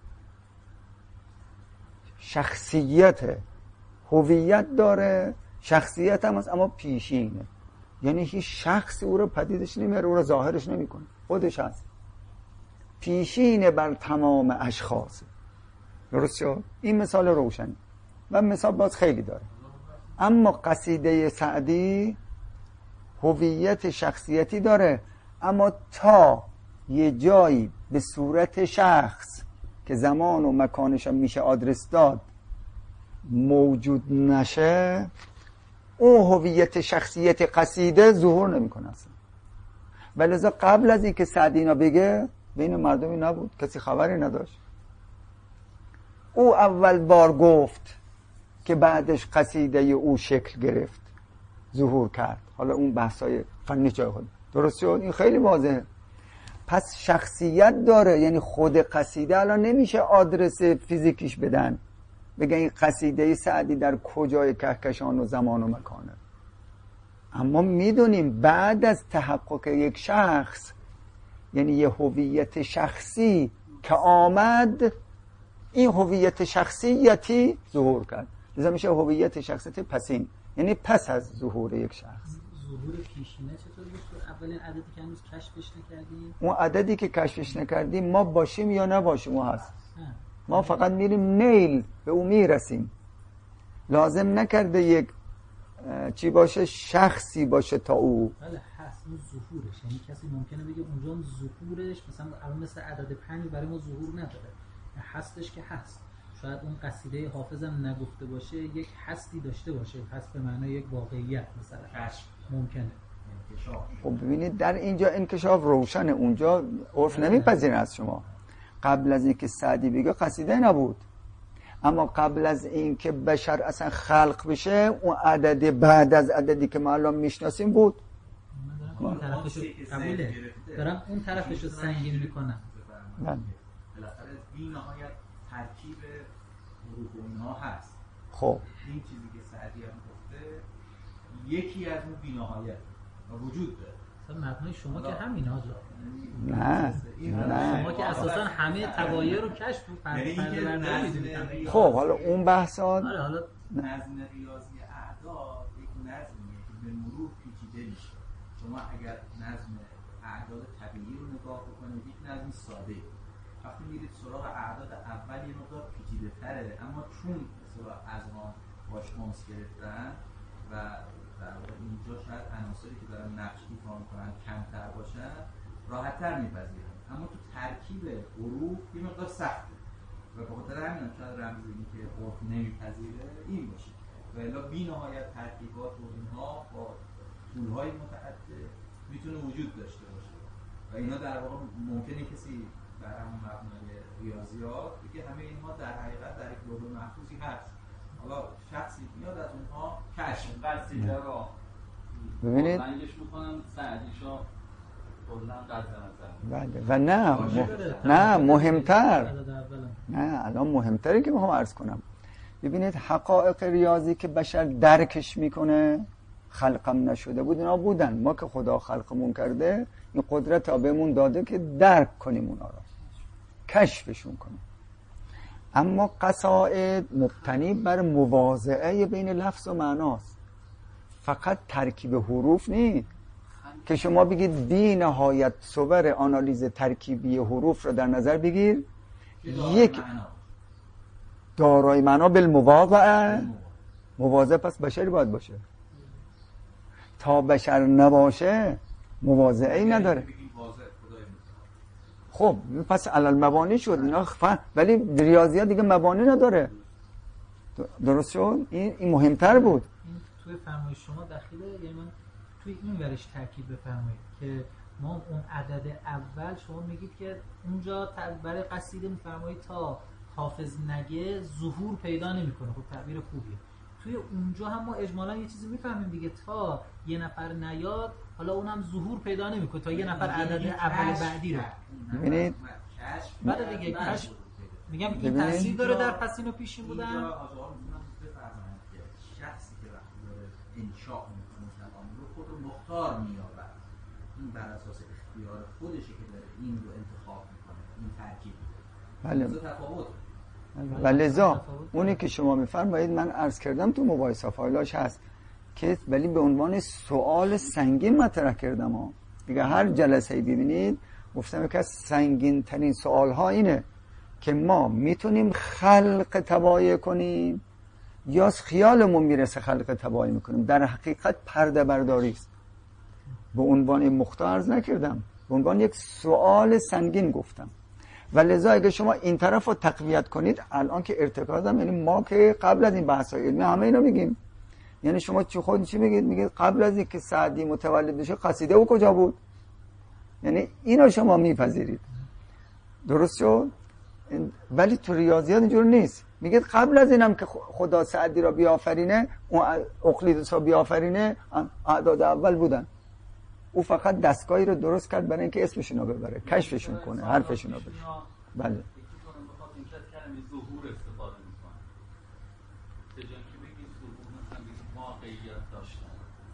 شخصیت، هویت داره، شخصیت هم هست اما پیشینه، یعنی هیچ شخصی او رو پدیدش نمیاره، او رو ظاهرش نمیکنه، خودش هست، پیشینه بر تمام اشخاص. درست شد؟ این مثال روشنی و مثال باز خیلی داره. اما قصیده سعدی هویت شخصیتی داره، اما تا یه جایی به صورت شخص که زمان و مکانش هم میشه آدرس داد موجود نشه، اون هویت شخصیت قصیده ظهور نمیکنه اصلا. ولذا قبل از اینکه سعدی اینا بگه بین مردمی نبود، کسی خبری نداشت. او اول بار گفت که بعدش قصیده او شکل گرفت، ظهور کرد. حالا اون بحثای فنی جای خود درست شد، این خیلی واضحه. پس شخصیت داره، یعنی خود قصیده الان نمیشه آدرس فیزیکیش بدن بگن این قصیده سعدی در کجای کهکشان و زمان و مکانه. اما میدونیم بعد از تحقق یک شخص، یعنی یه هویت شخصی که آمد، این هویت شخصیتی ظهور کرد. لذا میشه هویت شخصیت پسین، یعنی پس از ظهور یک شخص. ظهور پیشینه چطور بود؟ اولین عددی که هنوز کشفش نکردیم، اون عددی که کشفش نکردیم ما باشیم یا نباشیم اون هست. ما فقط میریم نیل به اون میرسیم. لازم نکرده یک چی باشه، شخصی باشه تا او. بله هست، اون ظهورش. یعنی کسی ممکنه بگه اونجا ظهورش مثلا الان مثل عدد پنج برای ما ظهور نداره، هستش که هست. شاید اون قصیده حافظم نگفته باشه، یک هستی داشته باشه، هست به معنای یک واقعیت مثلا کشف ممکنه. خب ببینید در اینجا انکشاف روشن، اونجا عرف نمیپذیره از شما. قبل از اینکه سعدی بگه قصیده نبود، اما قبل از اینکه بشر اصلا خلق بشه اون عدد بعد از عددی که ما الان میشناسیم بود. من اون طرفشو قبوله دارم، اون طرفشو سنگین میکنم. بالاخره بی نهایت ترکیب حروف و اینها هست. خب این چیزی که سعدی هم گفته یکی از اون بی نهایت وجود داره. مثلا مبنای شما که همین ها جا نه نه شما که اساسا همه تبایر رو کشف می‌کنید. خب حالا اون بحثات آره حالا نظم ریاضی اعداد یک نظمیه که به مرور پیچیده میشه. شما اگر نظم اعداد طبیعی رو نگاه بکنید یک نظم ساده، وقتی میرید سراغ اعداد اول یه مقدار پیچیده تره، اما چون مثلا از ما باش مونس گرفتن و در واقع اینجا شاید عناصری که دارن نقش ایفا میکنن کمتر باشن راحت‌تر میپذیرن، اما تو ترکیب حروف یه مقدار سخته و به خاطر همین شاید رمزی اینی که عرف نمیپذیره این باشه. و الا بی نهایت ترکیبات و اینها با طول‌های متعدد میتونه وجود داشته باشه و اینا در واقع ممکنه کسی در همون مبنای ریاضیات بگه همه اینها در حقیقت در یک لوح محفوظی هست. حالا شخصی میاد از اونها کشف قصیده رو ببینید رنگش میکنم سعدیشا کلا قد نظر. بله و نه م... نه مهمتر نه الان مهمتره که میخوام عرض کنم. ببینید حقایق ریاضی که بشر درکش میکنه خلقم نشده بود، اینا بودن. ما که خدا خلقمون کرده این قدرت ها بهمون داده که درک کنیم اونا رو، کشفشون کنیم. اما قصائد مبتنی بر مواضعه بین لفظ و معناست، فقط ترکیب حروف نیست که شما بگید بی نهایت صور آنالیز ترکیبی حروف رو در نظر بگیر، یک دارای معنا بالمواضعه. مواضعه پس بشری باید باشه، تا بشر نباشه مواضعه ای نداره. خب پس علل مبانی شد اینا ف... ولی ریاضیات دیگه مبانی نداره. درست شد؟ این این مهمتر بود. این توی فرمایش شما داخله، یعنی من توی این ورش ترکیب بفرمایید که ما اون عدد اول شما میگید که اونجا برای قصیده میفرمایید تا حافظ نگه ظهور پیدا نمیکنه. خب تعبیر خوبیه. توی اونجا هم ما اجمالا یه چیزی میفهمیم دیگه، تا یه نفر نیاد حالا اونم ظهور پیدا نمیکنه تا یه نفر عدد اول بعدی رو. ببینید بعد دیگه کشف میگم این تاثیر داره در پسین و پیشین بودن. اینجا آقا میتونم بفرمایید که شخصی که وقتی داره انشاء میکنه کلام رو خود رو مختار مییابد، این بر اساس اختیار خودشه که داره این رو انتخاب میکنه، این ترکیب. بله تفاوت و لذا اونی که شما میفرمایید من عرض کردم تو مباحثه فایلاش هست که ولی به عنوان سوال سنگین مطرح کردم ها. دیگه هر جلسه ببینید گفتم که از سنگین ترین سوال ها اینه که ما میتونیم خلق تبایع کنیم یا خیالمون میرسه خلق تبایع میکنیم. در حقیقت پرده برداری است. به عنوان مختصر عرض نکردم، به عنوان یک سوال سنگین گفتم. و لذا اگه شما این طرف رو تقویت کنید، الان که ارتکازم، یعنی ما که قبل از این بحث‌های علمی همه اینا میگیم، یعنی شما چی خود چی میگید؟ میگید قبل از اینکه سعدی متولد بشه قصیده او کجا بود؟ یعنی اینو شما میپذیرید. درست شد؟ ولی تو ریاضیات اینجور نیست. میگه قبل از اینم که خدا سعدی را بیافرینه، اون اقلیدس را بیافرینه، اعداد اول بودن. او فقط دستگاهی رو درست کرد برای اینکه اسمشون رو ببره، کشفشون کنه، حرفشون رو ببره. بله. ظهور استفاده میکنن. به جای که بگید ظهور مثلا بگید واقعیت داشتن.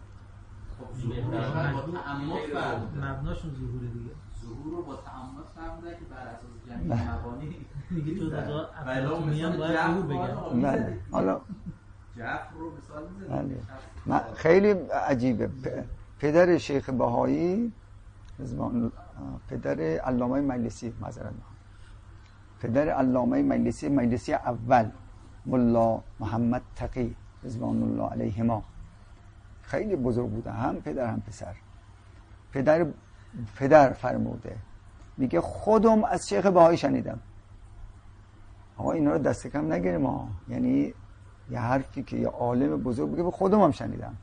خب تعمد فرموده. مبناشون ظهور دیگه. ظهور رو با تعمد فرموده که بر اساس جمعی مبانی دیگه تو دادا افلاطونیان باید ظهور بگن. بله. حالا جعفر رو مثال میزنید. بله. خیلی عجیبه. پدر شیخ بهایی پدر علامه مجلسی معذرت پدر علامه مجلسی مجلسی اول ملا محمد تقی رضوان الله علیهما خیلی بزرگ بودن، هم پدر هم پسر. پدر پدر فرموده، میگه خودم از شیخ بهایی شنیدم. آقا اینا رو دست کم نگیریم ها، یعنی یه حرفی که یه عالم بزرگ بگه خودم هم شنیدم.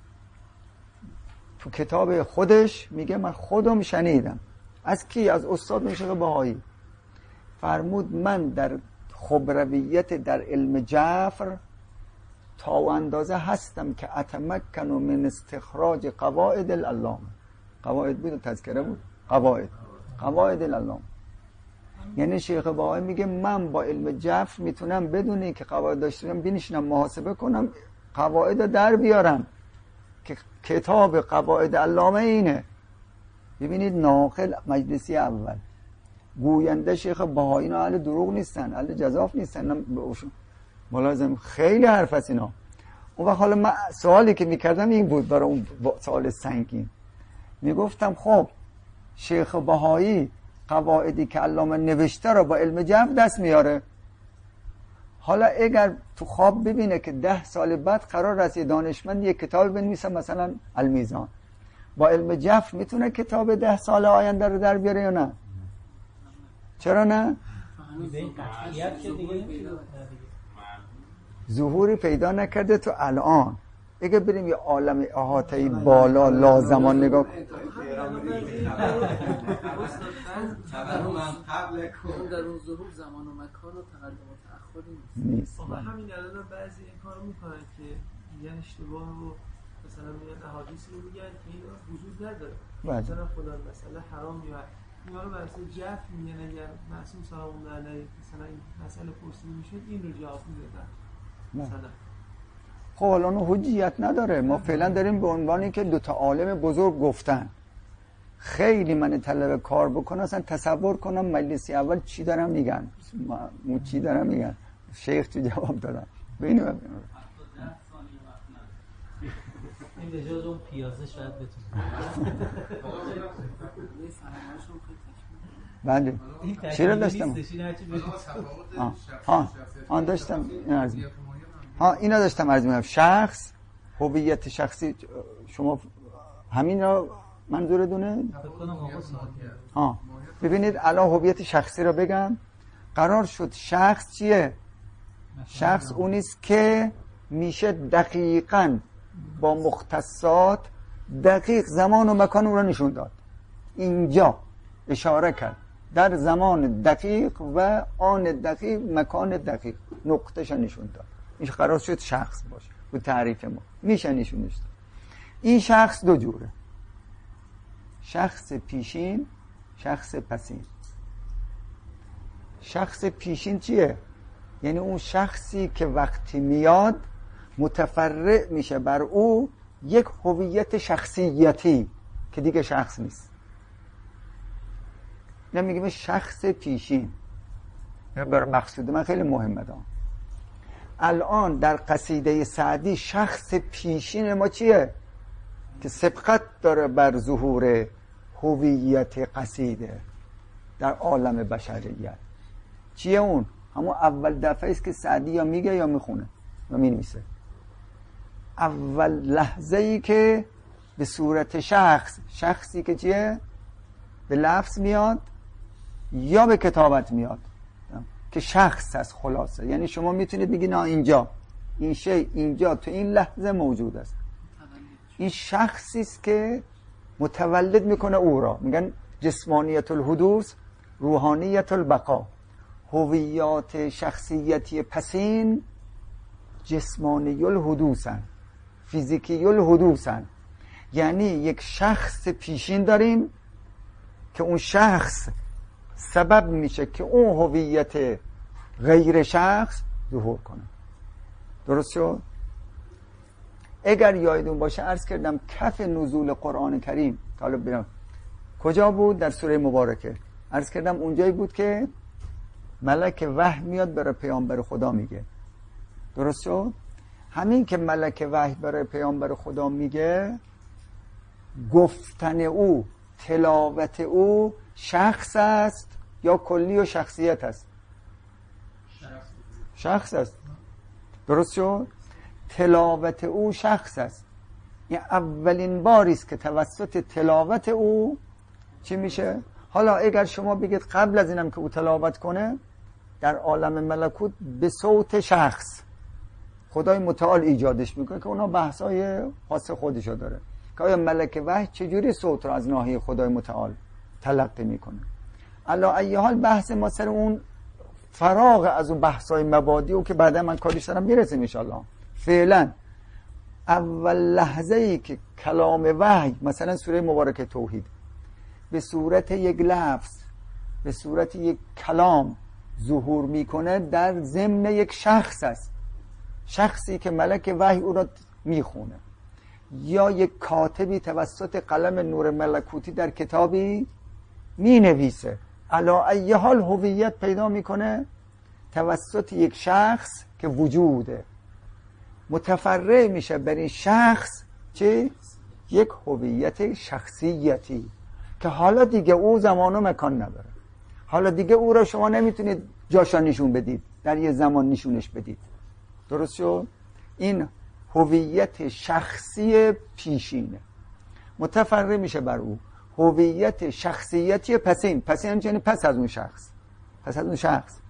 تو کتاب خودش میگه من خودم شنیدم. از کی؟ از استاد شیخ بهایی. فرمود من در خبرویت در علم جفر تا اندازه هستم که اتمکن من استخراج قواعد العلامه. قواعد بود تذکره بود؟ قواعد قواعد العلامه. یعنی شیخ بهایی میگه من با علم جفر میتونم بدون اینکه قواعد داشتم بنشینم محاسبه کنم، قواعد در بیارم که کتاب قواعد علامه اینه. ببینید ناقل مجلسی اول، گوینده شیخ بهایی، اینا اهل دروغ نیستن، اهل جزاف نیستن، ملازم خیلی حرف است اینا. اون وقت حالا من سوالی که میکردم این بود برای اون سوال سنگین، میگفتم خب شیخ بهایی قواعدی که علامه نوشته رو با علم جمع دست میاره، حالا اگر تو خواب ببینه که ده سال بعد قرار است یه دانشمند یک کتاب بنویسه مثلا المیزان، با علم جفر میتونه کتاب ده سال آینده رو در بیاره یا نه؟ چرا نه؟ ظهوری پیدا نکرده تو الان. اگه بریم یه عالم احاطه‌ای بالا لازمان نگاه کنیم، در اون ظهور زمان و مکان و تقدم و تأخری نیست. آخه همین الان بعضی این کارو میکنن که میگن اشتباه رو مثلا میگن احادیثی رو میگن که این وجود نداره، مثلا فلان مسئله حرام یا اینا رو برای جف میگن اگر معصوم سلام الله علیه مثلا این مسئله پرسیده میشد این رو جواب میدادن مثلا. خب الان حجیت نداره. ما فعلا داریم به عنوانی که دو تا عالم بزرگ گفتن. خیلی من طلب کار بکنم اصلا تصور کنم مجلسی اول چی دارم میگن، مو چی دارم میگن، شیخ چی جواب دادن. ببینیم ببینیم این به جز اون پیازه شاید بتونه. بله. چی رو داشتم؟ ها آن داشتم این عرض ها اینا داشتم عرض می‌کردم. شخص، هویت شخصی، شما همین رو منظورتونه؟ ها ببینید الان هویت شخصی رو بگم. قرار شد شخص چیه؟ شخص اونیست که میشه دقیقاً با مختصات دقیق زمان و مکان اون رو نشون داد. اینجا اشاره کرد در زمان دقیق و آن دقیق مکان دقیق نقطهش نشون داد. این قرار شد شخص باشه به تعریف ما میشه نشونش داد. این شخص دو جوره، شخص پیشین، شخص پسین. شخص پیشین چیه؟ یعنی اون شخصی که وقتی میاد متفرع میشه بر او یک هویت شخصیتی که دیگه شخص نیست. نمیگیم شخص پیشین. بر مقصود من خیلی مهمه دا. الان در قصیده سعدی شخص پیشین ما چیه؟ که سبقت داره بر ظهور هویت قصیده در عالم بشریت. چیه اون؟ همون اول دفعه است که سعدی یا میگه یا میخونه و مینویسه. اول لحظه ای که به صورت شخص، شخصی که چیه؟ به لفظ میاد یا به کتابت میاد که شخص از خلاصه. یعنی شما میتونید بگید نه اینجا این شی اینجا تو این لحظه موجود است. این شخصی است که متولد میکنه او را. میگن جسمانیت الحدوث روحانیت البقا، هویات شخصیتی پسین جسمانی الحدوثن، فیزیکی الحدوثن. یعنی یک شخص پیشین داریم که اون شخص سبب میشه که اون هویت غیر شخص ظهور کنه. درست شد؟ اگر یادتون باشه عرض کردم کف نزول قرآن کریم، حالا برم کجا بود؟ در سوره مبارکه. عرض کردم اونجایی بود که ملک وحی میاد برای پیامبر خدا میگه. درست شد؟ همین که ملک وحی برای پیامبر خدا میگه، گفتن او، تلاوت او شخص است یا کلی و شخصیت است؟ شخص است. درست شد؟ تلاوت او شخص است. این اولین باری است که توسط تلاوت او چی میشه؟ حالا اگر شما بگید قبل از اینم که او تلاوت کنه در عالم ملکوت به صوت شخص خدای متعال ایجادش میکنه که اونا بحثای خاص خودشو داره که آیا ملک وحی چجوری صوت رو از ناحیه خدای متعال تلقی میکنه. علا ای حال بحث ما سر اون فراغ از اون بحثای مبادی و که بعدا من کارش دارم میرسیم انشالله. فعلا اول لحظه ای که کلام وحی مثلا سوره مبارکه توحید به صورت یک لفظ، به صورت یک کلام ظهور میکنه در ضمن یک شخص است، شخصی که ملک وحی او را میخونه یا یک کاتبی توسط قلم نور ملکوتی در کتابی مینویسه. علا ای حال هویت پیدا میکنه توسط یک شخص که وجوده، متفرع میشه بر این شخص چه؟ یک هویت شخصیتی که حالا دیگه او زمان و مکان نداره. حالا دیگه او را شما نمیتونید جاشا نشون بدید، در یه زمان نشونش بدید. درست شد؟ این هویت شخصی پیشینه، متفرع میشه بر او هویت شخصیتی پسین. پسین یعنی پس از اون شخص، پس از اون شخص.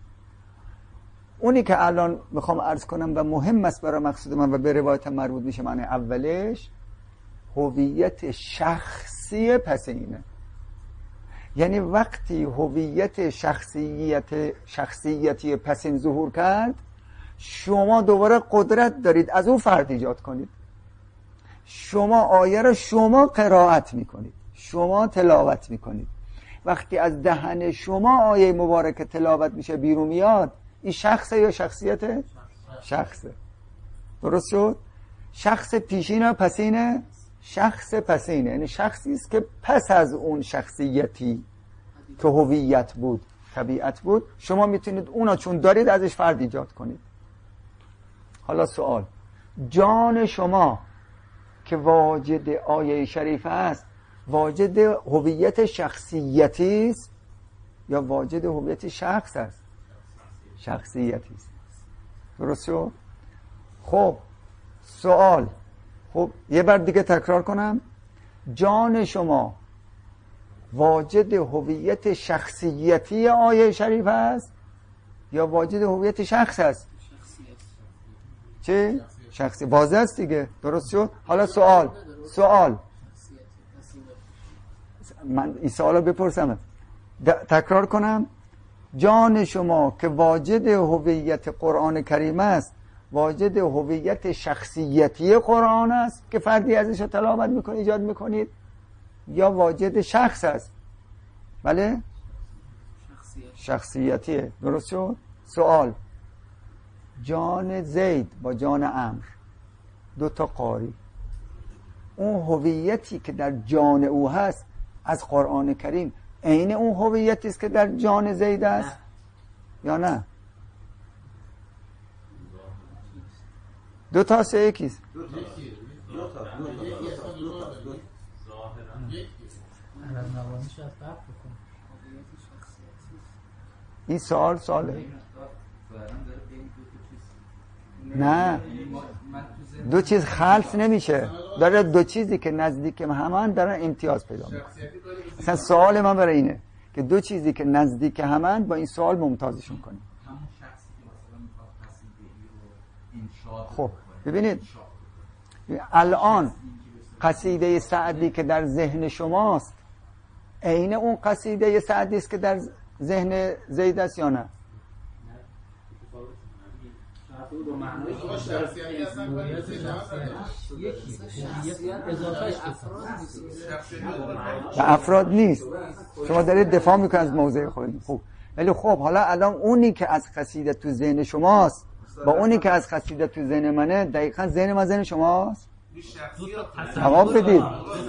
اونی که الان میخوام عرض کنم و مهم است برای مقصود من و به روایت مربوط میشه معنی اولش هویت شخصی پسینه. یعنی وقتی هویت شخصیت شخصیتی پسین ظهور کرد، شما دوباره قدرت دارید از اون فرد ایجاد کنید. شما آیه را شما قرائت میکنید، شما تلاوت میکنید. وقتی از دهن شما آیه مبارکه تلاوت میشه بیرون میاد، این شخصه یا شخصیت؟ شخصه. درست شد؟ شخص پیشین و پسینه؟ شخص پسینه، یعنی شخصی است که پس از اون شخصیتی که هویت بود، طبیعت بود، شما میتونید اونا چون دارید ازش فرد ایجاد کنید. حالا سوال، جان شما که واجد آیه شریفه است واجد هویت شخصیتی است یا واجد هویت شخص است؟ شخصیتی است. درست شد؟ خب سوال، خب یه بار دیگه تکرار کنم، جان شما واجد هویت شخصیتی آیه شریفه است یا واجد هویت شخص است؟ چه؟ شخصی. واضح است دیگه. درست شد؟ حالا سوال سوال من این سوال رو بپرسم، تکرار کنم، جان شما که واجد هویت قرآن کریم است واجد هویت شخصیتی قرآن است که فردی ازش تلاوت میکنید ایجاد میکنید یا واجد شخص است؟ بله؟ شخصیتیه. درست شد؟ سوال، جان زید با جان عمرو دو تا قاری، اون هویتی که در جان او هست از قرآن کریم عین اون هویتی است که در جان زید است یا نه؟ دو تا سه یکیست؟ دو تا دو تا دو تا دو تا دو تا این سوال سواله؟ نه، دو چیز خلط نمیشه، داره دو چیزی که نزدیک همان دارن امتیاز پیدا میکنن. اصلا سوال من برای اینه که دو چیزی که نزدیک همان با این سوال ممتازشون کنیم. خب ببینید الان قصیده سعدی که در ذهن شماست عین اون قصیده سعدی است که در ذهن زید است یا نه؟ به افراد نیست. شما دارید دفاع میکنید از موضع خودتون. خوب، ولی خب حالا الان اونی که از قصیده تو ذهن شماست با اونی که از قصیده تو ذهن منه، دقیقاً ذهن من ذهن شماست؟ جواب بدید.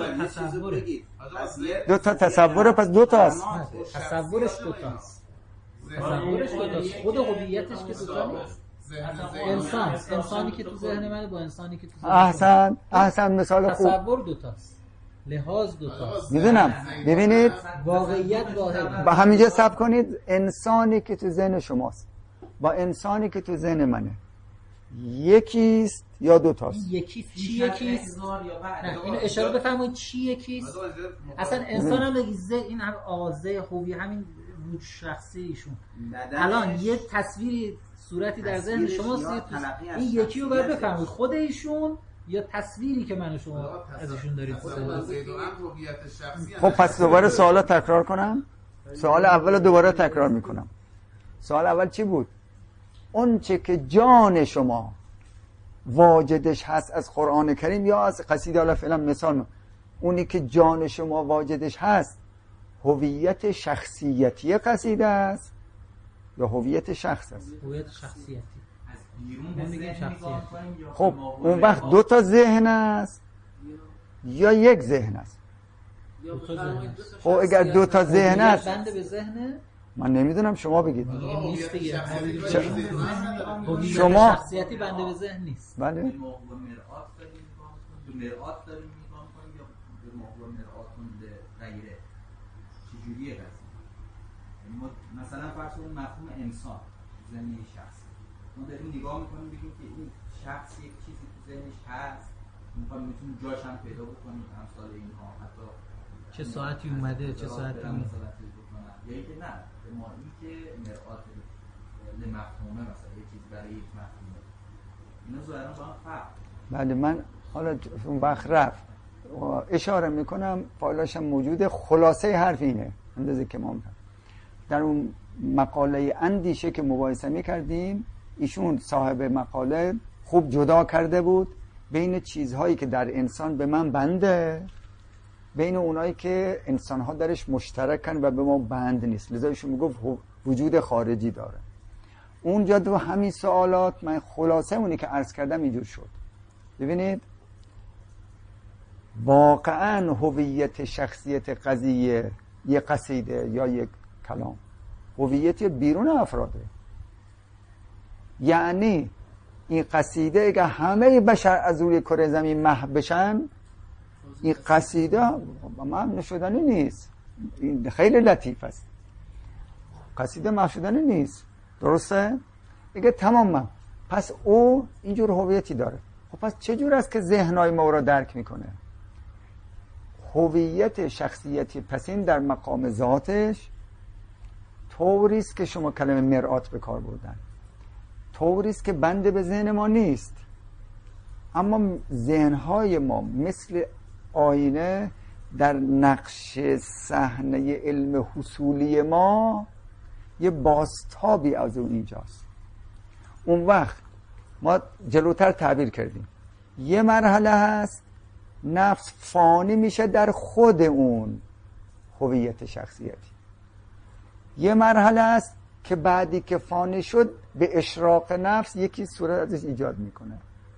دو تا تصوره، پس دو تاست. تصورش دو تاست. تصورش دو تاست. خود هویتش که دو تا نیست. انسان، انسانی که تو ذهن منه با انسانی که تو ذهن احسن، احسن مثال خوب. تصور دو تاست. لحاظ دو تاست. میدونم. ببینید واقعیت واحد. با همینجا صبر کنید. انسانی که تو ذهن شماست با انسانی که تو ذهن منه یکیست یا دو تاست؟ یکیست. چی یکیست؟ نه اینو اشاره بفرمایید. چی یکیست؟ اصلا انسان هم بگید این هم آوازه خوبی همین بود شخصی ایشون. الان یه تصویری صورتی در ذهن شماست، این یکی رو باید بفرمایید خود ایشون یا تصویری که من و شما از ایشون دارید. خب پس دوباره سوالا تکرار کنم. سوال اول دوباره تکرار میکنم. سوال اول چی بود؟ اون چه که جان شما واجدش هست از قرآن کریم یا از قصیده، حالا فعلا مثال، اونی که جان شما واجدش هست هویت شخصیتی قصیده است یا هویت شخص است؟ هویت شخصیتی. ما میگیم شخصیتی. خب اون وقت دو تا ذهن است یا یک ذهن است؟ دو تا ذهن. خب اگر دو تا ذهن است بنده به ذهنه؟ من نمیدونم، شما بگید. نیست دیگه. شما شخصیتی بنده به ذهن نیست. بله. مرآت داریم تو مرآت داریم نگاه می‌کنیم یا به موضوع مرآتون به غیره چجوریه قضیه؟ ما مثلا فرض کنیم مفهوم انسان ذهن شخص ما داریم نگاه می‌کنیم بگیم که این شخص یک چیزی تو ذهنش هست، می‌خوایم میتونیم جاش هم پیدا بکنیم، امثال اینها. حتی چه ساعتی اومده، چه ساعتی اومده، یا اینکه نه ما این که مرآت لمفهومه، مثلا یه چیز برای یک مفهومه، اینا ظاهرا با هم فرق. بله من حالا اون وقت رفت اشاره میکنم، فایلش هم موجوده. خلاصه حرف اینه اندازه که ما میکنم در اون مقاله اندیشه که مباحثه میکردیم، ایشون صاحب مقاله خوب جدا کرده بود بین چیزهایی که در انسان به من بنده، بین اونایی که انسان‌ها درش مشترکن و به ما بند نیست. لذا ایشون میگفت وجود خارجی داره. اونجا تو همین سوالات من خلاصه اونی که عرض کردم اینجور شد. ببینید واقعا هویت شخصیت قضیه یک قصیده یا یک کلام هویت بیرون افراده. یعنی این قصیده اگه همه بشر از روی کره زمین محو بشن، این قصیده محو شدنی نیست. این خیلی لطیف است. قصیده محو شدنی نیست، درسته؟ اگه تمام، پس او اینجور هویتی داره. خب پس چجور است که ذهنای ما رو درک میکنه؟ هویت شخصیتی پسین در مقام ذاتش طوریست که شما کلمه مرآت به کار بردن، طوریست که بنده به ذهن ما نیست، اما ذهنهای ما مثل آینه در نقش صحنه علم حصولی ما یه بازتابی از اون اینجاست. اون وقت ما جلوتر تعبیر کردیم یه مرحله هست نفس فانی میشه در خود اون هویت شخصیتی، یه مرحله هست که بعدی که فانی شد به اشراق نفس یکی صورت ازش ایجاد میکنه.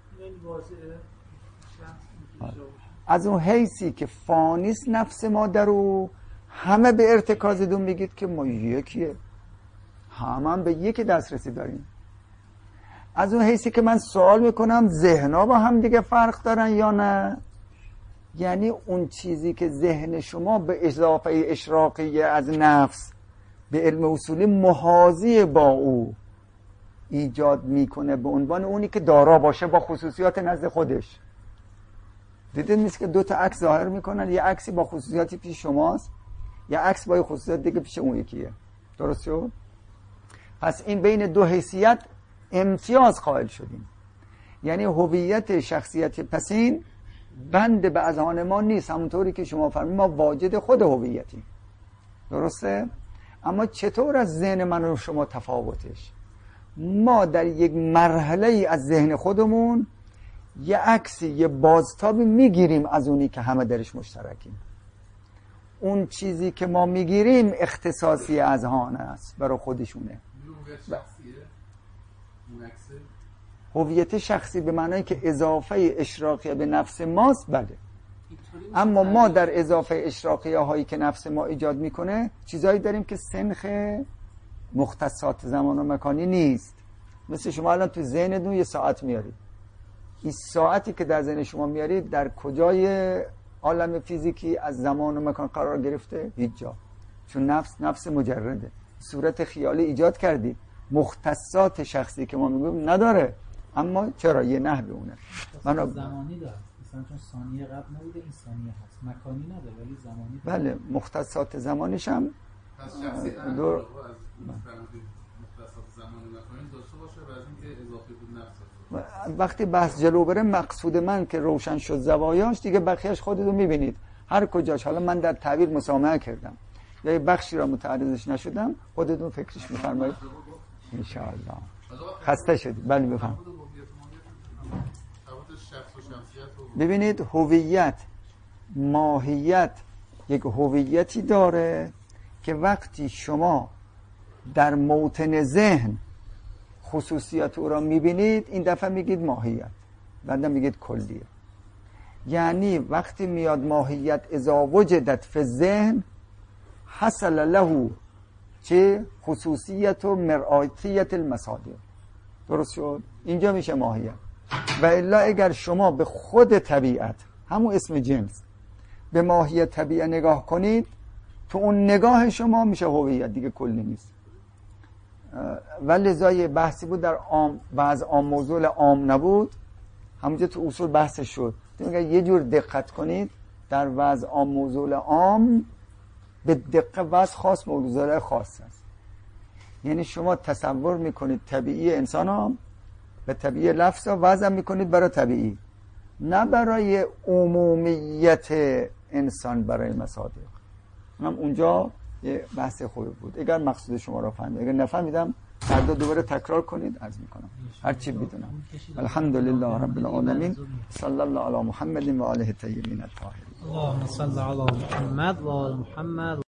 از اون حیثی که فانیست نفس ما در او، همه به ارتکاز دون میگید که ما یکیه، همه هم به یکی دسترسی داریم. از اون حیثی که من سوال میکنم ذهن‌ها با هم دیگه فرق دارن یا نه، یعنی اون چیزی که ذهن شما به اضافه اشراقی از نفس به علم اصولی محاذی با او ایجاد میکنه به عنوان اونی که دارا باشه با خصوصیات نزد خودش. دیدید نیست که دو تا عکس ظاهر میکنن، یه عکسی با خصوصیاتی پیش شماست، یه عکس با خصوصیات دیگه پیش اون یکیه. درست شد؟ پس این بین دو حیثیت امتیاز قائل شدیم. یعنی هویت شخصیت پسین بند به اذهان ما نیست، همونطوری که شما فرمودید ما واجد خود هویتیم. درسته؟ اما چطور از ذهن من و شما تفاوتش؟ ما در یک مرحله ای از ذهن خودمون یه عکسی، یه بازتابی میگیریم از اونی که همه درش مشترکیم. اون چیزی که ما میگیریم اختصاصی اذهان است، برای خودشونه. هویت شخصی به معنی که اضافه اشراقیه به نفس ماست، بله. اما ما در اضافه اشراقیه هایی که نفس ما ایجاد میکنه چیزایی داریم که سنخ مختصات زمان و مکانی نیست. مثل شما الان تو ذهنتون یه ساعت میارید، این ساعتی که در ذهن شما میارید در کجای عالم فیزیکی از زمان و مکان قرار گرفته؟ هیچ جا. چون نفس نفس مجرده، صورت خیالی ایجاد کردید، مختصات شخصی که ما میگیم نداره. اما چرا؟ یه نحو اونه. من زمانی داره، مثلا چون ثانیه قبل نبوده این ثانیه هست، مکانی نداره ولی زمانی داره. بله، مختصات زمانیش هم پس شخصی دور از مختصات زمانی مکانی داشته باشه و از اینکه اضافه بود نفس. وقتی بحث جلو بره مقصود من که روشن شد زوایاش، دیگه بقیه‌اش خودتون میبینید هر کجاش. حالا من در تعبیر مسامحه کردم یا بخشی را متعرضش نشدم، خودتون فکرش می‌فرمایید ان شاء الله. خسته شدید. بله بفهم. ببینید هویت، ماهیت یک هویتی داره که وقتی شما در موطن ذهن خصوصیت او را میبینید، این دفعه میگید ماهیت، بعدم میگید کلیه. یعنی وقتی میاد ماهیت اذا وجدت فی ذهن حصل له چه خصوصیت و مرآتیت المصادر. درست شد؟ اینجا میشه ماهیت. و الا اگر شما به خود طبیعت، همون اسم جنس، به ماهیت طبیعت نگاه کنید، تو اون نگاه شما میشه هویت، دیگه کلی نیست. و لذا بحثی بود در عام، بعض عام موضوع عام نبود، همونجا تو اصول بحث شد. میگه یه جور دقت کنید در وضع عام موضوع عام، به دقت وضع خاص موضوع خاص است. یعنی شما تصور میکنید طبیعی انسان ها به طبیعی لفظ ها وضع میکنید برای طبیعی، نه برای عمومیت انسان، برای مصادق. هم اونجا یه بحث خوبی بود. اگر مقصود شما را فهمیدم، اگر نفهمیدم فردا دوباره تکرار کنید، عرض میکنم هر چی بدونم. الحمدلله رب العالمین، صلی الله علی محمد و آله الطیبین الطاهرین. اللهم صل علی محمد و آل محمد.